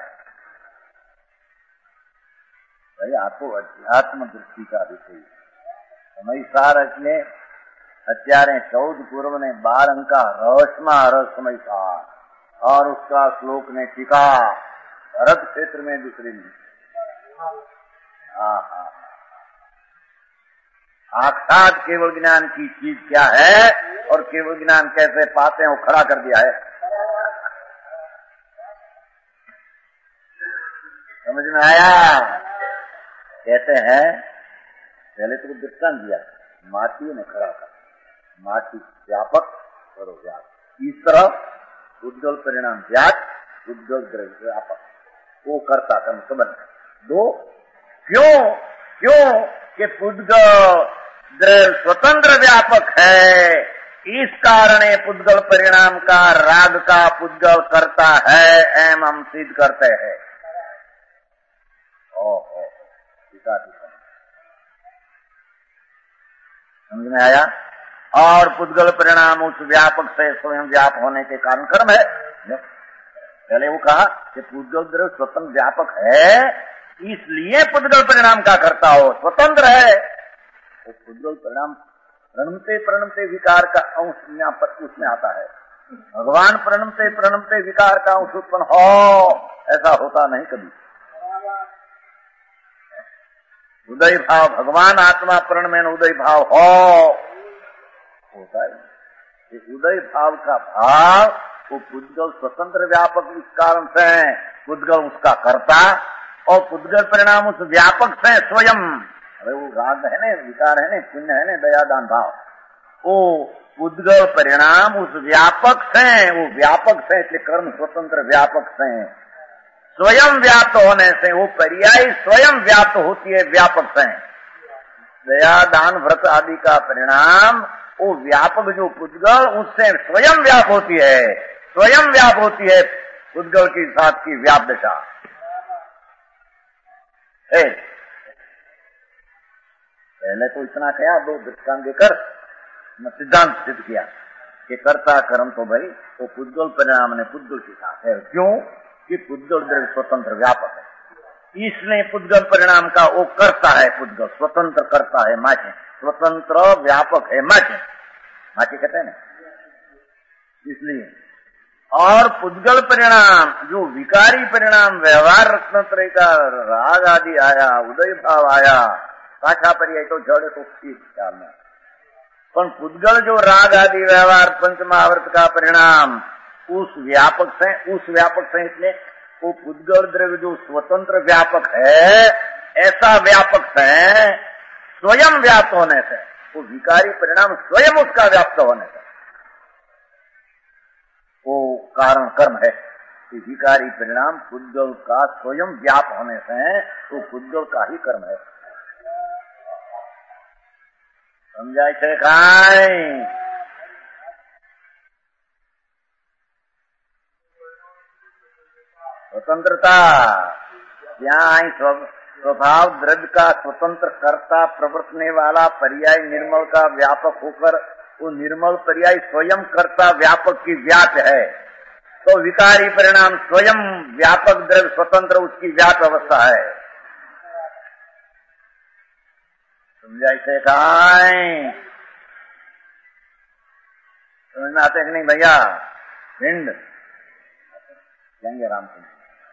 भाई आपको अध्यात्म दृष्टि का विषय समय सार એટલે અત્યારે चौदह पूर्व ने बार अंक का रहस्यमा रहस्यमय सार और उसका श्लोक ने टीका भरत क्षेत्र में दूसरी में साक्षात केवल ज्ञान की चीज क्या है और केवल ज्ञान कैसे पाते हैं वो खड़ा कर दिया है। समझ में आया? कहते हैं पहले तो दृष्टांत दिया, माटी ने खड़ा कर, माटी व्यापक और व्यापक, इस तरफ उद्गल परिणाम व्याप, उद्गल द्रव्य व्यापक, वो करता कर्म संबंध दो। क्यों? क्यों कि पुद्गल द्रव्य स्वतंत्र व्यापक है, इस कारण पुद्गल परिणाम का राग का पुद्गल करता है, एम हम सिद्ध करते हैं। ओहो, पिता पिता समझ में आया? और पुद्गल परिणाम उस व्यापक से स्वयं व्याप होने के कारण कर्म है। पहले वो कहा कि पुद्गल द्रव्य स्वतंत्र व्यापक है, इसलिए पुद्गल परिणाम का करता हो, स्वतंत्र है। वो पुद्गल परिणाम प्रणमते प्रणमते विकार का अंश उसमें आता है। भगवान प्रणमते प्रणमते विकार का अंश उत्पन्न हो, ऐसा होता नहीं कभी। उदय भाव भगवान आत्मा प्रण में उदय भाव हो होता है। उदय भाव का भाव वो पुद्गल स्वतंत्र व्यापक इस कारण से पुद्गल उसका कर्ता और पुद्गल परिणाम उस व्यापक से स्वयं। अरे वो राग है ने, विकार है ने, पुण्य है ने, दयादान भाव, वो पुद्गल परिणाम उस व्यापक से, वो व्यापक से इसलिए कर्म स्वतंत्र व्यापक से स्वयं व्याप्त होने से वो पर्याय स्वयं व्याप्त होती है व्यापक से। दया दान व्रत आदि का परिणाम वो व्यापक जो पुद्गल उससे स्वयं व्याप होती है, स्वयं व्याप होती है पुद्गल की साथ की व्याप दशा। पहले तो इतना कहा, दो दृष्टांत देकर सिद्धांत सिद्ध किया कि कर्ता कर्म तो भाई वो पुद्गल परिणाम ने पुद्गल के साथ है। क्यों कि पुद्गल द्रव्य स्वतंत्र व्यापक है, इसलिए पुद्गल परिणाम का वो करता है, पुद्गल स्वतंत्र करता है, माचे स्वतंत्र व्यापक है, माचे माचे कहते हैं ना, इसलिए। और पुद्गल परिणाम जो विकारी परिणाम व्यवहार रत्न तरह का राग आदि आया, उदय भाव आया, पाछा पर्याय तो जड़ तो ठीक ख्याल में, पर पुद्गल जो राग आदि व्यवहार पंचमावर्त का परिणाम उस व्यापक से, उस व्यापक से इसलिए वो पुद्गल द्रव्य जो स्वतंत्र व्यापक है, ऐसा व्यापक से स्वयं व्याप्त होने से वो विकारी परिणाम स्वयं उसका व्याप्त होने का वो कारण कर्म है कि विकारी परिणाम पुद्गल का स्वयं व्याप होने से वो पुद्गल का ही कर्म है। समझाय છે કાઈ? स्वतंत्रता यहाँ स्वभाव द्रव्य का स्वतंत्र कर्ता प्रवर्तने वाला पर्याय निर्मल का व्यापक होकर वो निर्मल पर्याय स्वयं कर्ता व्यापक की व्याप है, तो विकारी परिणाम स्वयं व्यापक द्रव्य स्वतंत्र उसकी व्याप अवस्था है। समझाई से काई? समझ में आते हैं कि नहीं भैया? हिंद जाएंगे राम सिंह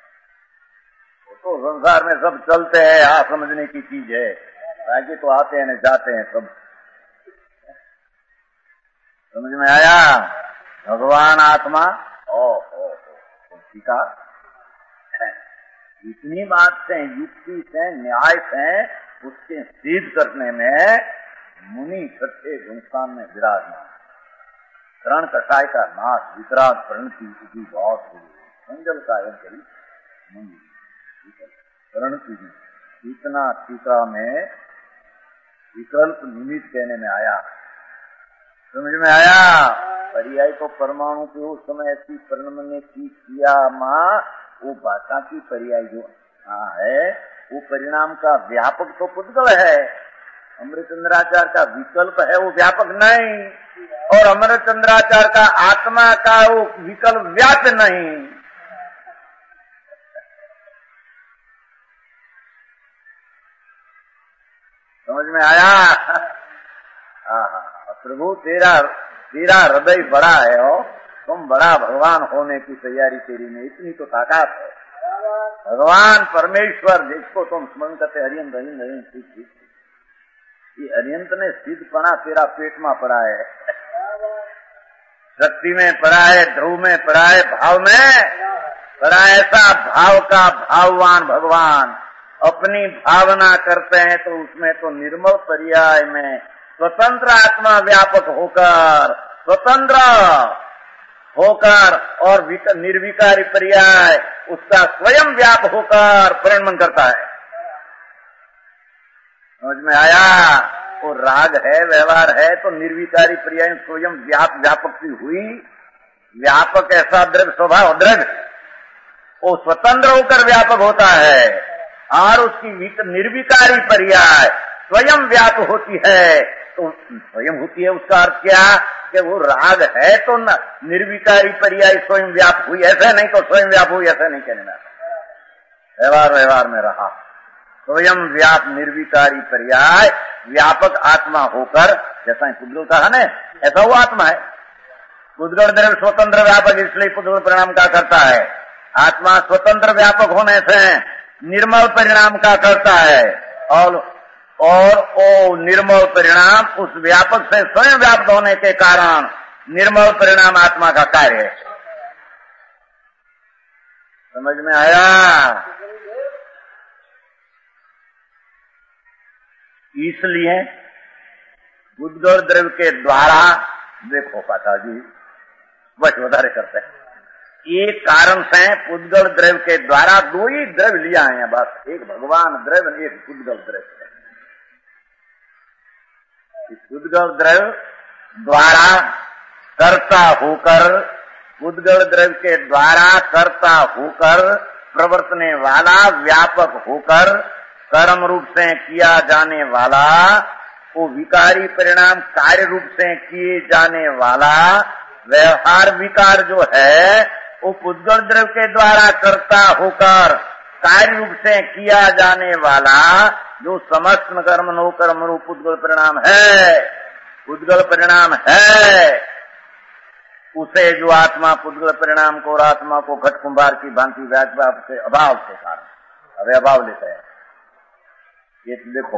तो संसार में सब चलते हैं, हाँ समझने की चीज है, बाकी तो आते हैं न जाते हैं सब। समझ में आया? भगवान आत्मा ओ ओ ठीक है। इतनी बात से युक्ति से न्याय से उसके सिद्ध करने में मुनि छठे गुणस्थान में विराजमान। करण कटाई का नाश वितराग प्रणति की बहुत हुई, मंगल कायम करी मुनि प्रणति इतना टीका में विकल्प निमित्त कहने में आया। समझ में आया? पर्याय तो परमाणु के उस समय ऐसी परिणमने की किया माँ वो भाषा की पर्याय जो हाँ है वो परिणाम का व्यापक तो पुद्गल है। अमृतचंद्राचार्य का विकल्प है वो व्यापक नहीं, और अमृतचंद्राचार्य का आत्मा का वो विकल्प व्याप्त नहीं। समझ में आया? प्रभु तेरा तेरा हृदय बड़ा है और तुम बड़ा भगवान होने की तैयारी तेरी में इतनी तो ताकत है। भगवान परमेश्वर जिसको तुम स्मरण करते हरियंत हरियंत हरियंत ठीक ठीक, ये हरियंत ने सिद्धपना तेरा पेट में पड़ा है, शक्ति में पड़ा है, ध्रुव में पड़ा है, भाव में पड़ा है। ऐसा भाव का भाववान भगवान अपनी भावना करते हैं तो उसमें तो निर्मल पर्याय में स्वतंत्र आत्मा व्यापक होकर स्वतंत्र होकर और निर्विकारी पर्याय उसका स्वयं व्याप होकर परिणमन करता है। समझ में आया? वो राग है, व्यवहार है, तो निर्विकारी पर्याय स्वयं व्याप व्यापक की हुई। व्यापक ऐसा द्रव्य स्वभाव द्रव्य वो स्वतंत्र होकर व्यापक होता है, और उसकी निर्विकारी पर्याय स्वयं व्याप होती है। तो स्वयं होती है उसका अर्थ क्या कि वो राग है तो न निर्विकारी पर्याय स्वयं व्याप हुई, ऐसा नहीं तो स्वयं व्याप हुई ऐसा नहीं कहने में। व्यवहार व्यवहार में रहा स्वयं व्याप निर्विकारी पर्याय व्यापक आत्मा होकर, जैसा पुद्गल कहा न ऐसा वो आत्मा है। पुद्गल द्रव्य स्वतंत्र व्यापक इसलिए पुद्गल परिणाम का करता है। आत्मा स्वतंत्र व्यापक होने से निर्मल परिणाम का करता है, और और ओ निर्मल परिणाम उस व्यापक से स्वयं व्याप्त होने के कारण निर्मल परिणाम आत्मा का कार्य है। समझ में आया? इसलिए पुद्गल द्रव्य के द्वारा देखो पाठा जी वचोधारे करते हैं। एक कारण से पुद्गल द्रव्य के द्वारा दो ही द्रव्य लिया है बस, एक भगवान द्रव्य एक पुद्गल द्रव्य। पुद्गल द्रव्य द्वारा कर्ता होकर, पुद्गल द्रव्य के द्वारा कर्ता होकर प्रवर्तने वाला व्यापक होकर कर्म रूप से किया जाने वाला वो विकारी परिणाम कार्य रूप से किए जाने वाला व्यवहार विकार जो है वो पुद्गल द्रव्य के द्वारा कर्ता होकर कार्य रूप से किया जाने वाला जो समस्त कर्म नो कर्म रूप पुद्गल परिणाम है, पुद्गल परिणाम है, उसे जो आत्मा पुद्गल परिणाम को और आत्मा को घट कुंभार की भांति व्यापार से अभाव के कारण अवे अभाव लेते हैं। ये देखो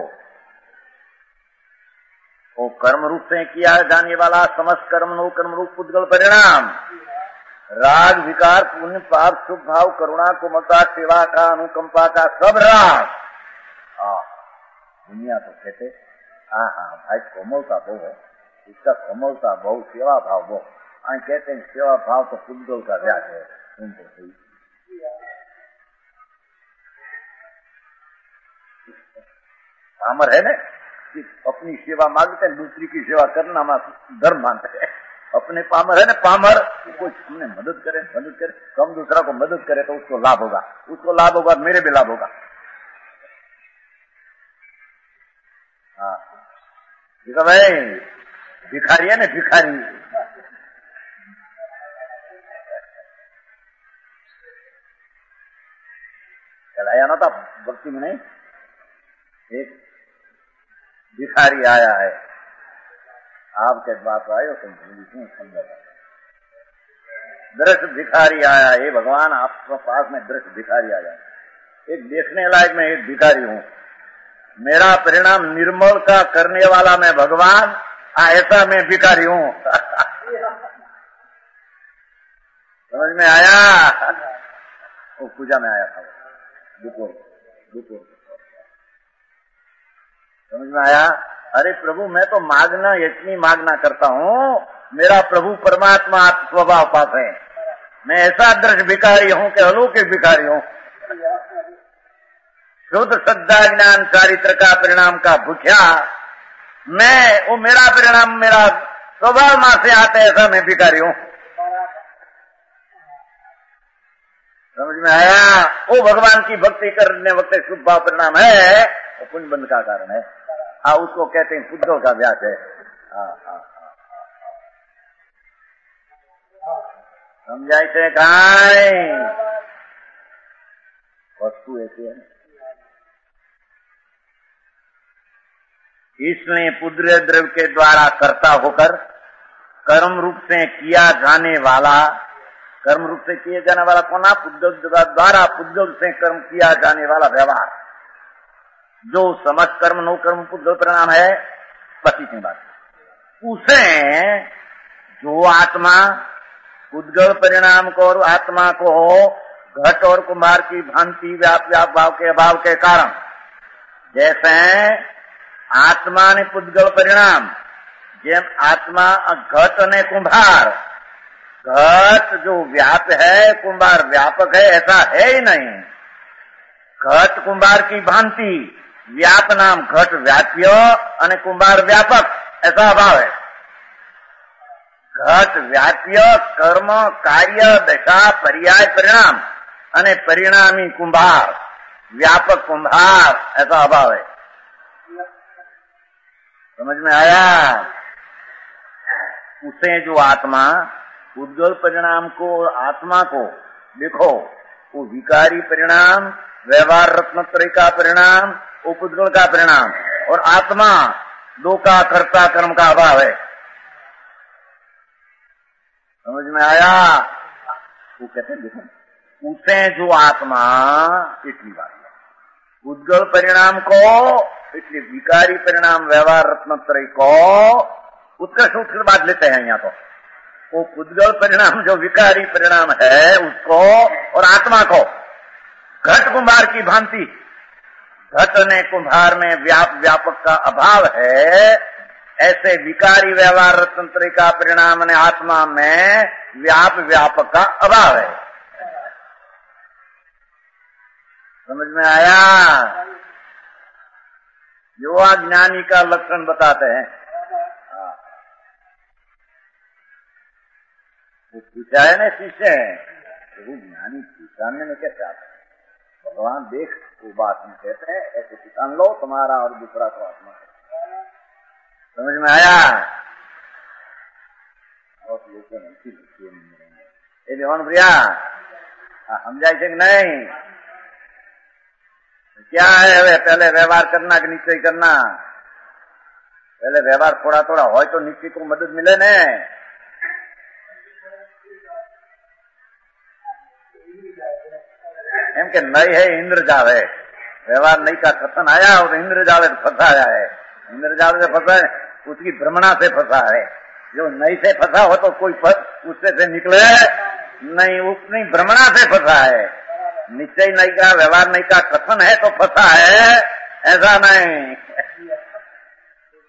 वो कर्म रूप से किया जाने वाला समस्त कर्म नो कर्म रूप पुद्गल परिणाम, राग विकार पुण्य पाप शुभ भाव करुणा कोमलता सेवा का अनुकंपा का सब राग। हाँ दुनिया तो कहते हाँ हाँ भाई कोमलता बहु है, इसका कोमलता बहु, सेवा भाव बहु। हाँ कहते हैं सेवा भाव तो पुद्गल का व्याज है। उनको सही पामर है ना कि अपनी सेवा मांगते हैं, दूसरी की सेवा करना हमारा धर्म मानते हैं। अपने पामर है ना, पामर कोई हमने मदद करे मदद करे तो हम दूसरा को मदद करे तो उसको लाभ होगा, उसको लाभ होगा, मेरे भी लाभ होगा। हाँ देखो भाई भिखारी है ना, भिखारी चलाया ना था भक्ति में नहीं। एक भिखारी आया है, आपके बात आए तो समझा दृश्य भिखारी आया है। भगवान आपके पास में दृश्य भिखारी आया है, एक देखने लायक मैं एक भिखारी हूँ, मेरा परिणाम निर्मल का करने वाला मैं भगवान, ऐसा मैं भिखारी हूँ। समझ में आया? वो पूजा में आया था दुपुर दुपुर समझ में आया? अरे प्रभु मैं तो मांगना इतनी मांगना करता हूँ, मेरा प्रभु परमात्मा स्वभाव पास है, मैं ऐसा दृश्य भिखारी हूँ कि अलौकिक भिखारी हूँ। शुद्ध श्रद्धा ज्ञान चारित्र का परिणाम का भूख्या मैं, वो मेरा परिणाम मेरा स्वभाव मां से आता है, ऐसा मैं भिखारी हूँ। समझ में आया? वो भगवान की भक्ति करने वक्त शुभ भाव परिणाम है, वो पुण्य बंध का कारण है। हाँ उसको कहते हैं पुद्गल का व्यास है। हाँ हाँ समझाई से कहा वस्तु ऐसी है। इसलिए पुद्र द्रव्य के द्वारा कर्ता होकर कर्म रूप से किया जाने वाला, कर्म रूप से किए जाने वाला कौन? पुद्गल द्वारा पुद्गल से कर्म किया जाने वाला व्यवहार, जो समझ कर्म नो कर्म पुद्गल परिणाम है, बस इतनी बात। उसे जो आत्मा पुद्गल परिणाम को और आत्मा को घट और कुम्हार की भांति व्याप व्याप भाव के अभाव के कारण, जैसे आत्मा ने पुद्गल परिणाम, जेम आत्मा घट ने कुम्हार, घट जो व्याप है कुम्हार व्यापक है, ऐसा है ही नहीं। घट कुम्हार की भांति, व्याप नाम घट व्याप्य और कुम्हार व्यापक, ऐसा अभाव है। घट व्याप्य कर्म कार्य दशा पर्याय परिणाम અને परिणामी कुम्हार व्यापक कुम्हार, ऐसा अभाव है। समझ में आया? उसे जो आत्मा पुद्गल परिणाम को और आत्मा को देखो, वो विकारी परिणाम, व्यवहार रत्नत्रय का परिणाम, वो पुद्गल का परिणाम, और आत्मा दो का कर्ता कर्म का अभाव है। समझ में आया? वो कहते हैं देखो उसे जो आत्मा, इतनी बात पुद्गल परिणाम को, इसलिए विकारी परिणाम व्यवहार रत्नत्रय को उत्कृष्ट उत्कृष्ट बात लेते हैं यहाँ तो। वो पुद्गल परिणाम जो विकारी परिणाम है उसको और आत्मा को घट कुम्हार की भांति, घट ने कुम्हार में व्याप व्यापक का अभाव है, ऐसे विकारी व्यवहार रत्नत्रय का परिणाम ने आत्मा में व्याप व्यापक का अभाव है। समझ में आया? जो अज्ञानी का लक्षण बताते हैं, वो पूछा है ना शिष्य, वो ज्ञानी पहचानने में कैसे आता है? भगवान देख वो बात में कहते हैं ऐसे पहचान लो तुम्हारा और दूसरा तो आत्मा है। समझ में आया? और ये जवान प्रिया हम जाए कि नहीं, क्या है वे पहले व्यवहार करना कि निश्चय करना? पहले व्यवहार थोड़ा थोड़ा हो तो निश्चय को मदद मिले ने। एम के नई है इंद्र जावे, व्यवहार नई का कथन आया और इंद्र जावे फंसा आया है। इंद्र जावे से फंसा है, उसकी भ्रमणा से फंसा है। जो नई से फंसा हो तो कोई उससे से निकले नहीं, अपनी भ्रमणा से फंसा है। निश्चय नहीं का व्यवहार नहीं का कथन है तो फंसा है, ऐसा नहीं।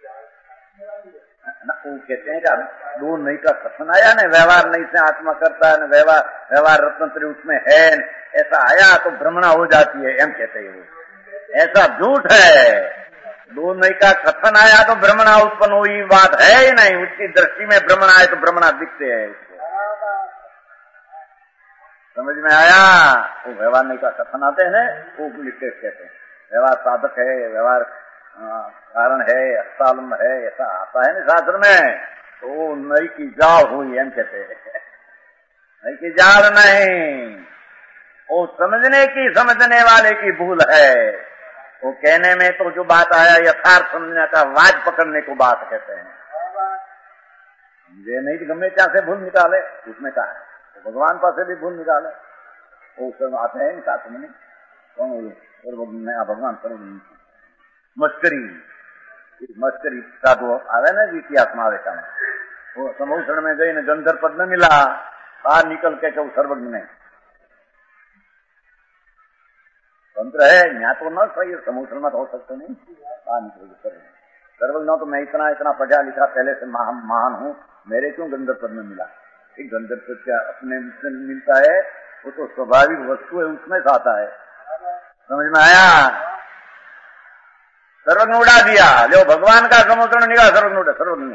वो कहते हैं कि दो नई का कथन आया न, व्यवहार नहीं से आत्मा करता है न व्यवहार व्यवहार रत्न उसमें है, ऐसा आया तो भ्रमणा हो जाती है, एम कहते हैं वो। ऐसा झूठ है। दो नई का कथन आया तो भ्रमणा उत्पन्न हुई, बात है ही नहीं। उसकी दृष्टि में भ्रमण आए तो भ्रमणा दिखते हैं उसको। समझ में आया? वो व्यवहार नहीं का कथन आते हैं, वो लिखते कहते हैं व्यवहार साधक है, व्यवहार कारण है, अस्तालम है, ऐसा आता है ना शास्त्र में। तो नई की जाल हुई, एम कहते हैं। नई की जाल नहीं, वो समझने की समझने वाले की भूल है। वो कहने में तो जो बात आया यथार्थ समझने का वाज पकड़ने को बात कहते हैं। ये नहीं गमे क्या से भूल निकाले, उसमें कहा है तो भगवान पास से भी भूल निकाले। वो सब आते हैं शास्त्र में, कौन भगवान सर्व मस्करी मस्करी साधु आवे ना जी इतिहास में आवे काम। वो समूषण में गई न गंधर पद न मिला, बाहर निकल के वो सर्वज्ञ नहीं तंत्र है, यहाँ तो न सही समूषण में तो हो सकते नहीं, बाहर निकल सर्वज्ञ सर्वज्ञ तो मैं इतना इतना पढ़ा लिखा पहले से महान महान हूँ, मेरे क्यों गंधर पद में मिला? एक गंधर पद क्या अपने से मिलता है? वो तो स्वाभाविक वस्तु है, उसमें से आता है। समझ में आया? सर्वज्ञ उड़ा दिया, जो भगवान का समुद्र निकाला सर्वज्ञ उड़ा, सर्वज्ञ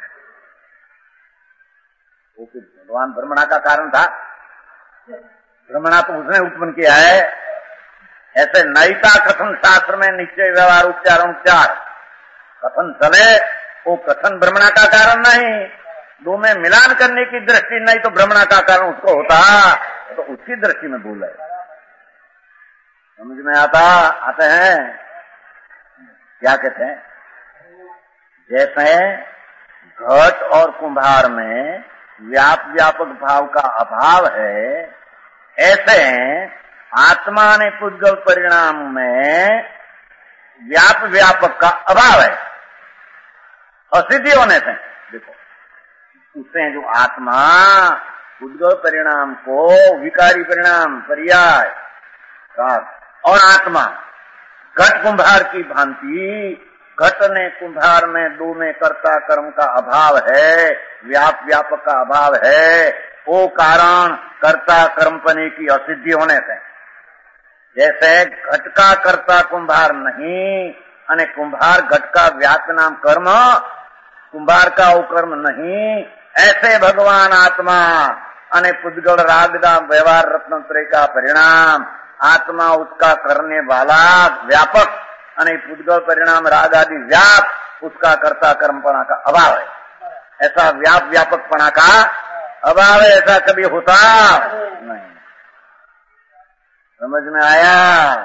वो भगवान ब्रह्मणा का कारण था, ब्रह्मणा तो उसने उत्पन्न किया है। ऐसे नैका कथन शास्त्र में निश्चय व्यवहार उपचार उपचार कथन चले, वो कथन ब्रह्मणा का कारण नहीं। दो में मिलान करने की दृष्टि नहीं तो ब्रह्मणा का कारण उसको होता, तो उसकी दृष्टि में भूल है। समझ में आता आते हैं क्या कहते हैं? जैसे घट और कुंभार में व्याप व्यापक भाव का अभाव है, ऐसे आत्मा ने पुद्गल परिणाम में व्याप व्यापक का अभाव है। असिद्धि होने से देखो उससे जो आत्मा पुद्गल परिणाम को विकारी परिणाम पर्याय और आत्मा घट कुंभार की भांति, घट ने कुंभार में दो में कर्ता कर्म का अभाव है, व्याप व्यापक का अभाव है। वो कारण कर्ता कर्मपने की असिद्धि होने से, जैसे घट का कर्ता कुंभार नहीं अने कुंभार घट का व्याप नाम कर्म, कुंभार का वो कर्म नहीं, ऐसे भगवान आत्मा अने पुद्गल रागदा व्यवहार रत्नत्रय का परिणाम, आत्मा उसका करने वाला व्यापक अने पुद्गल परिणाम राग आदि व्याप उसका कर्ता कर्मपना का अभाव है। ऐसा व्याप व्यापकपना का अभाव है, ऐसा कभी होता नहीं। समझ में आया?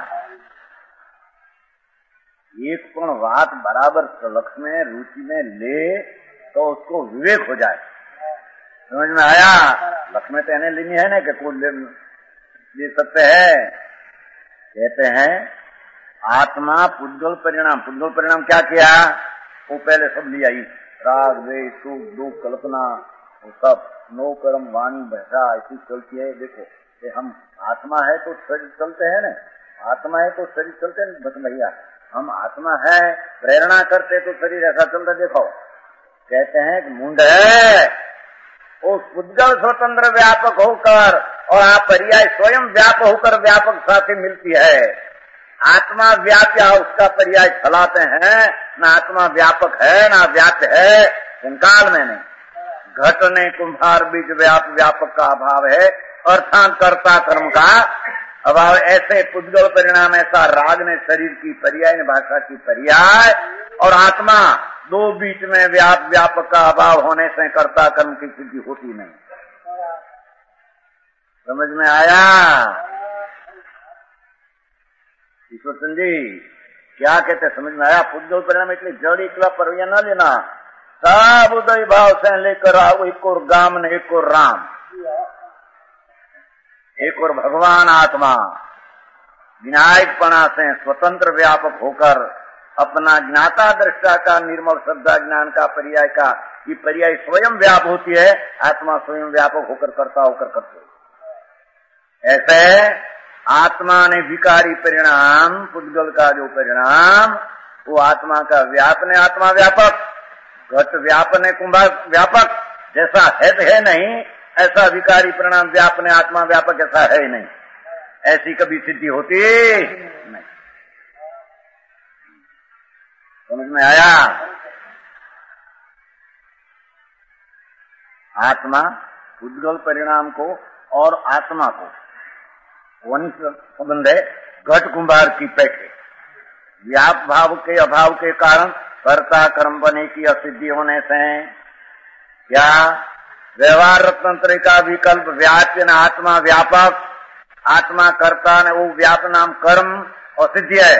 एक पण बात बराबर लक्ष में रुचि में ले तो उसको विवेक हो जाए। समझ में आया? लक्ष्य में तो इन्हें लेनी है ना कि कोई ले, ले सकते हैं। कहते हैं आत्मा पुद्गल परिणाम, पुद्गल परिणाम क्या किया? वो पहले सब लिया ही, राग द्वेष सुख दुख कल्पना, वो सब नो कर्म वाणी भाषा ऐसी चलती है। देखो कि हम आत्मा है तो शरीर चलते हैं ना, आत्मा है तो शरीर चलते हैं। बस भैया हम आत्मा है, प्रेरणा करते तो शरीर ऐसा चलता। देखो कहते हैं कि मुंड है, उस पुद्गल स्वतंत्र व्यापक होकर और आप पर्याय स्वयं व्यापक होकर व्यापक साथी मिलती है। आत्मा व्याप्य उसका पर्याय फैलाते हैं, न आत्मा व्यापक है न व्याप्य है, संकाल में नहीं। घट ने कुंभार बीच व्याप व्यापक का अभाव है, अर्थात कर्ता कर्म का अभाव। ऐसे पुद्गल परिणाम, ऐसा राग ने शरीर की पर्याय ने भाषा की पर्याय और आत्मा दो बीच में व्याप व्यापक का अभाव होने से कर्ता कर्म की सिद्धि होती नहीं। समझ में आया? ईश्वर चंद जी क्या कहते समझ में आया? पुद्गल परिणाम એટલે જડ એકલા પરવૈયા ના લેના, सब उदय भाव से लेकर आओ, एक और गाम ने एक और राम, एक और भगवान आत्मा विनायकपना से स्वतंत्र व्यापक होकर अपना ज्ञाता दृष्टा का निर्मल श्रद्धा ज्ञान का पर्याय का ये पर्याय स्वयं व्याप होती है। आत्मा स्वयं व्यापक होकर करता होकर करते। ऐसे आत्मा ने विकारी परिणाम, पुद्गल का जो परिणाम वो आत्मा का व्याप ने आत्मा व्यापक, घट व्यापने कुंभार व्यापक जैसा है है नहीं, ऐसा विकारी परिणाम व्यापने आत्मा व्यापक ऐसा है नहीं, ऐसी कभी सिद्धि होती नहीं। समझ में आया? आत्मा उद्गल परिणाम को और आत्मा को वही संबंध है घट कुंभार की पैठे। व्याप भाव के अभाव के कारण कर्ता कर्म बने की असिद्धि होने से क्या व्यवहार रत्नत्रय का विकल्प व्याप्य न आत्मा व्यापक, आत्मा कर्ता ने वो व्याप नाम कर्म असिद्धि है।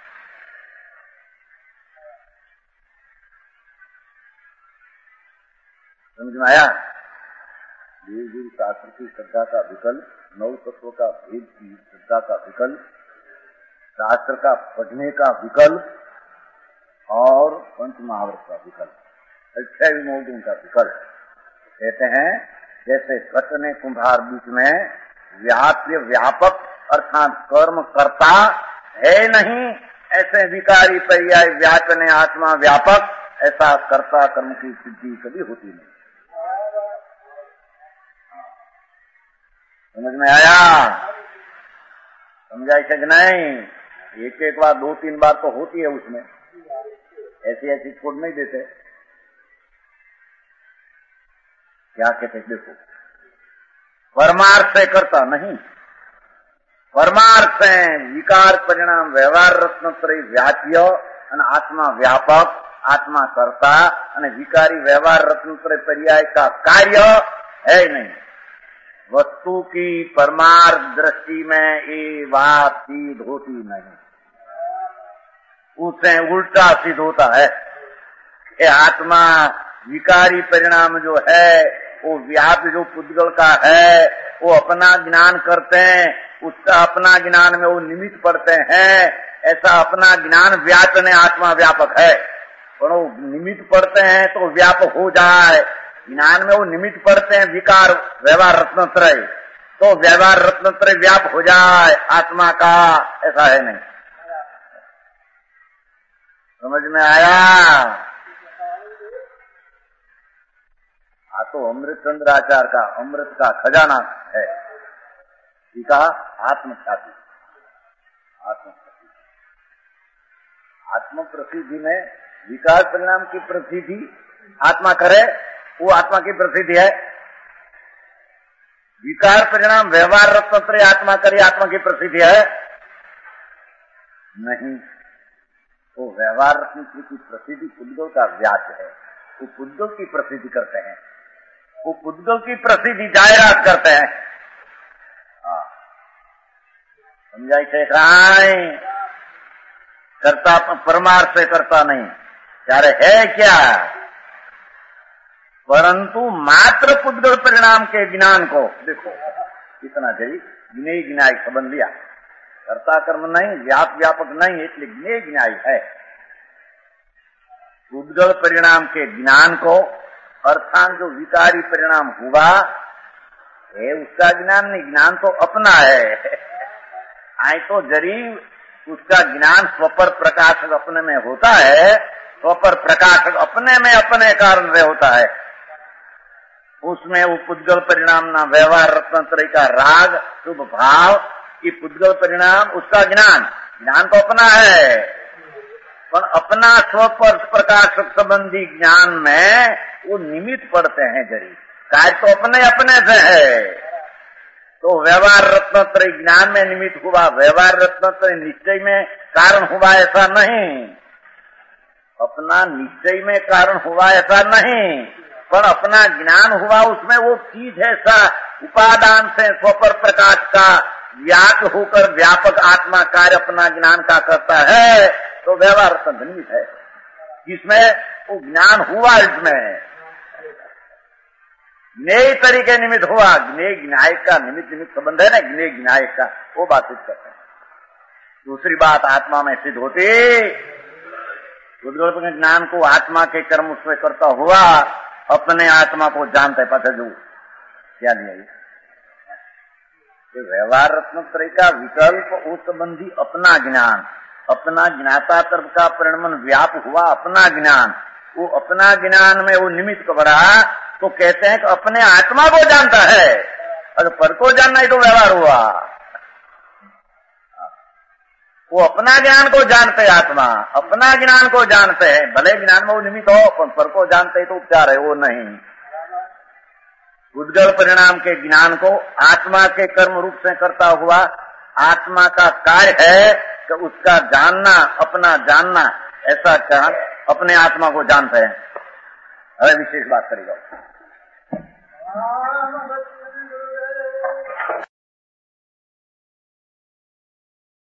समझ में आया? देव गुरु शास्त्र की श्रद्धा का विकल्प, नौ तत्व का भेद की श्रद्धा का विकल्प, शास्त्र का पढ़ने का विकल्प और पंच महाव्रत का विकल्प, छह विमोचन का विकल्प। कहते हैं जैसे घट ने कुंभार बीच में व्याप्य व्यापक अर्थात कर्म करता है नहीं, ऐसे विकारी पर्याय व्यापने आत्मा व्यापक, ऐसा कर्ता कर्म की सिद्धि कभी होती नहीं। समझ में आया? समझाई कि नहीं? एक एक बार दो तीन बार तो होती है उसमें, ऐसी ऐसी छोड़ नहीं देते। क्या कहते? देखो, परमार्थ से करता नहीं, परमार्थ से विकार परिणाम व्यवहार रत्नत्रय व्याप्य અને आत्मा व्यापक, आत्मा करता અને विकारी व्यवहार रत्नत्रय पर्याय का कार्य है नहीं। वस्तु की परमार्थ दृष्टि में ये बात सिद्ध होती नहीं, उससे उल्टा सिद्ध होता है कि आत्मा विकारी परिणाम जो है वो व्याप जो पुद्गल का है वो अपना ज्ञान करते हैं, उसका अपना ज्ञान में वो निमित्त पड़ते हैं, ऐसा अपना ज्ञान व्यापने आत्मा व्यापक है। और वो निमित्त पड़ते हैं तो व्यापक हो जाए, ज्ञान में वो निमित्त पड़ते हैं विकार व्यवहार रत्नत्रय, तो व्यवहार रत्नत्रय व्याप हो जाए आत्मा का, ऐसा है नहीं। समझ में आया? हाँ, तो अमृतचंद्राचार्य का अमृत का खजाना है, ठीक है? आत्म ख्याति, आत्म आत्म प्रसिद्धि में विकार परिणाम की प्रसिद्धि आत्मा करे, वो आत्मा की प्रसिद्धि है। विकार परिणाम व्यवहार रत्नत्रय आत्मा करे, आत्मा की प्रसिद्धि है नहीं। वो व्यवहार रत्नत्रय की प्रसिद्धि पुद्गल का व्यास है, वो पुद्गल की प्रसिद्धि करते हैं, वो पुद्गल की प्रसिद्धि जायरात करते हैं। समझाई थे? करता परमार्थ से करता नहीं, चारे है क्या? परंतु मात्र पुद्गल परिणाम के ज्ञान को देखो कितना जरी ज्ञेय ज्ञाय संबंध लिया, कर्ता कर्म नहीं, व्याप व्यापक नहीं, इसलिए ज्ञेय ज्ञाय है। पुद्गल परिणाम के ज्ञान को अर्थात जो विकारी परिणाम हुआ है उसका ज्ञान नहीं, ज्ञान तो अपना है। आए तो जरी उसका ज्ञान स्वपर प्रकाशक अपने में होता है, स्वपर प्रकाशक अपने में अपने कारण से होता है, उसमें वो पुद्गल परिणाम ना व्यवहार रत्नत्रय का राग शुभ भाव की पुद्गल परिणाम उसका ज्ञान, ज्ञान तो अपना है, पर अपना स्वपर प्रकाशक संबंधी ज्ञान में वो निमित्त पड़ते हैं जरी, कार्य तो अपने अपने से है। तो व्यवहार रत्नत्रय ज्ञान में निमित्त हुआ, व्यवहार रत्नत्रय निश्चय में कारण हुआ ऐसा नहीं, अपना निश्चय में कारण हुआ ऐसा नहीं, पर अपना ज्ञान हुआ उसमें वो चीज ऐसा उपादान से स्वपर प्रकाश का व्याप्त होकर व्यापक आत्मा कार्य अपना ज्ञान का करता है, तो व्यवहार रत्न निमित्त है जिसमें वो ज्ञान हुआ, इसमें ज्ञेय तरीके निमित्त हुआ। ज्ञेय ज्ञायक का निमित्त निमित्त संबंध है ना, ज्ञेय ज्ञायक का, वो बात सिद्ध करते हैं। दूसरी बात आत्मा में सिद्ध होती, पुद्गल के ज्ञान को आत्मा के कर्म उसमें करता हुआ अपने आत्मा को जानते पता जो क्या लिया ये व्यवहार रत्नत्रय का विकल्प उस संबंधी अपना ज्ञान, अपना ज्ञाता तर्क का परिणमन व्याप हुआ अपना ज्ञान, वो अपना ज्ञान में वो निमित्त को बढ़ा तो कहते हैं कि अपने आत्मा को जानता है, अगर पर को जानना ही तो व्यवहार हुआ। वो अपना ज्ञान को जानते हैं, आत्मा अपना ज्ञान को जानते हैं, भले ज्ञान में वो निमित्त हो, पर को जानते ही तो उपचार है, वो नहीं। उद्गल परिणाम के ज्ञान को आत्मा के कर्म रूप से करता हुआ आत्मा का कार्य है कि उसका जानना, अपना जानना, ऐसा क्या अपने आत्मा को जानते हैं। अरे विशेष बात करेगा।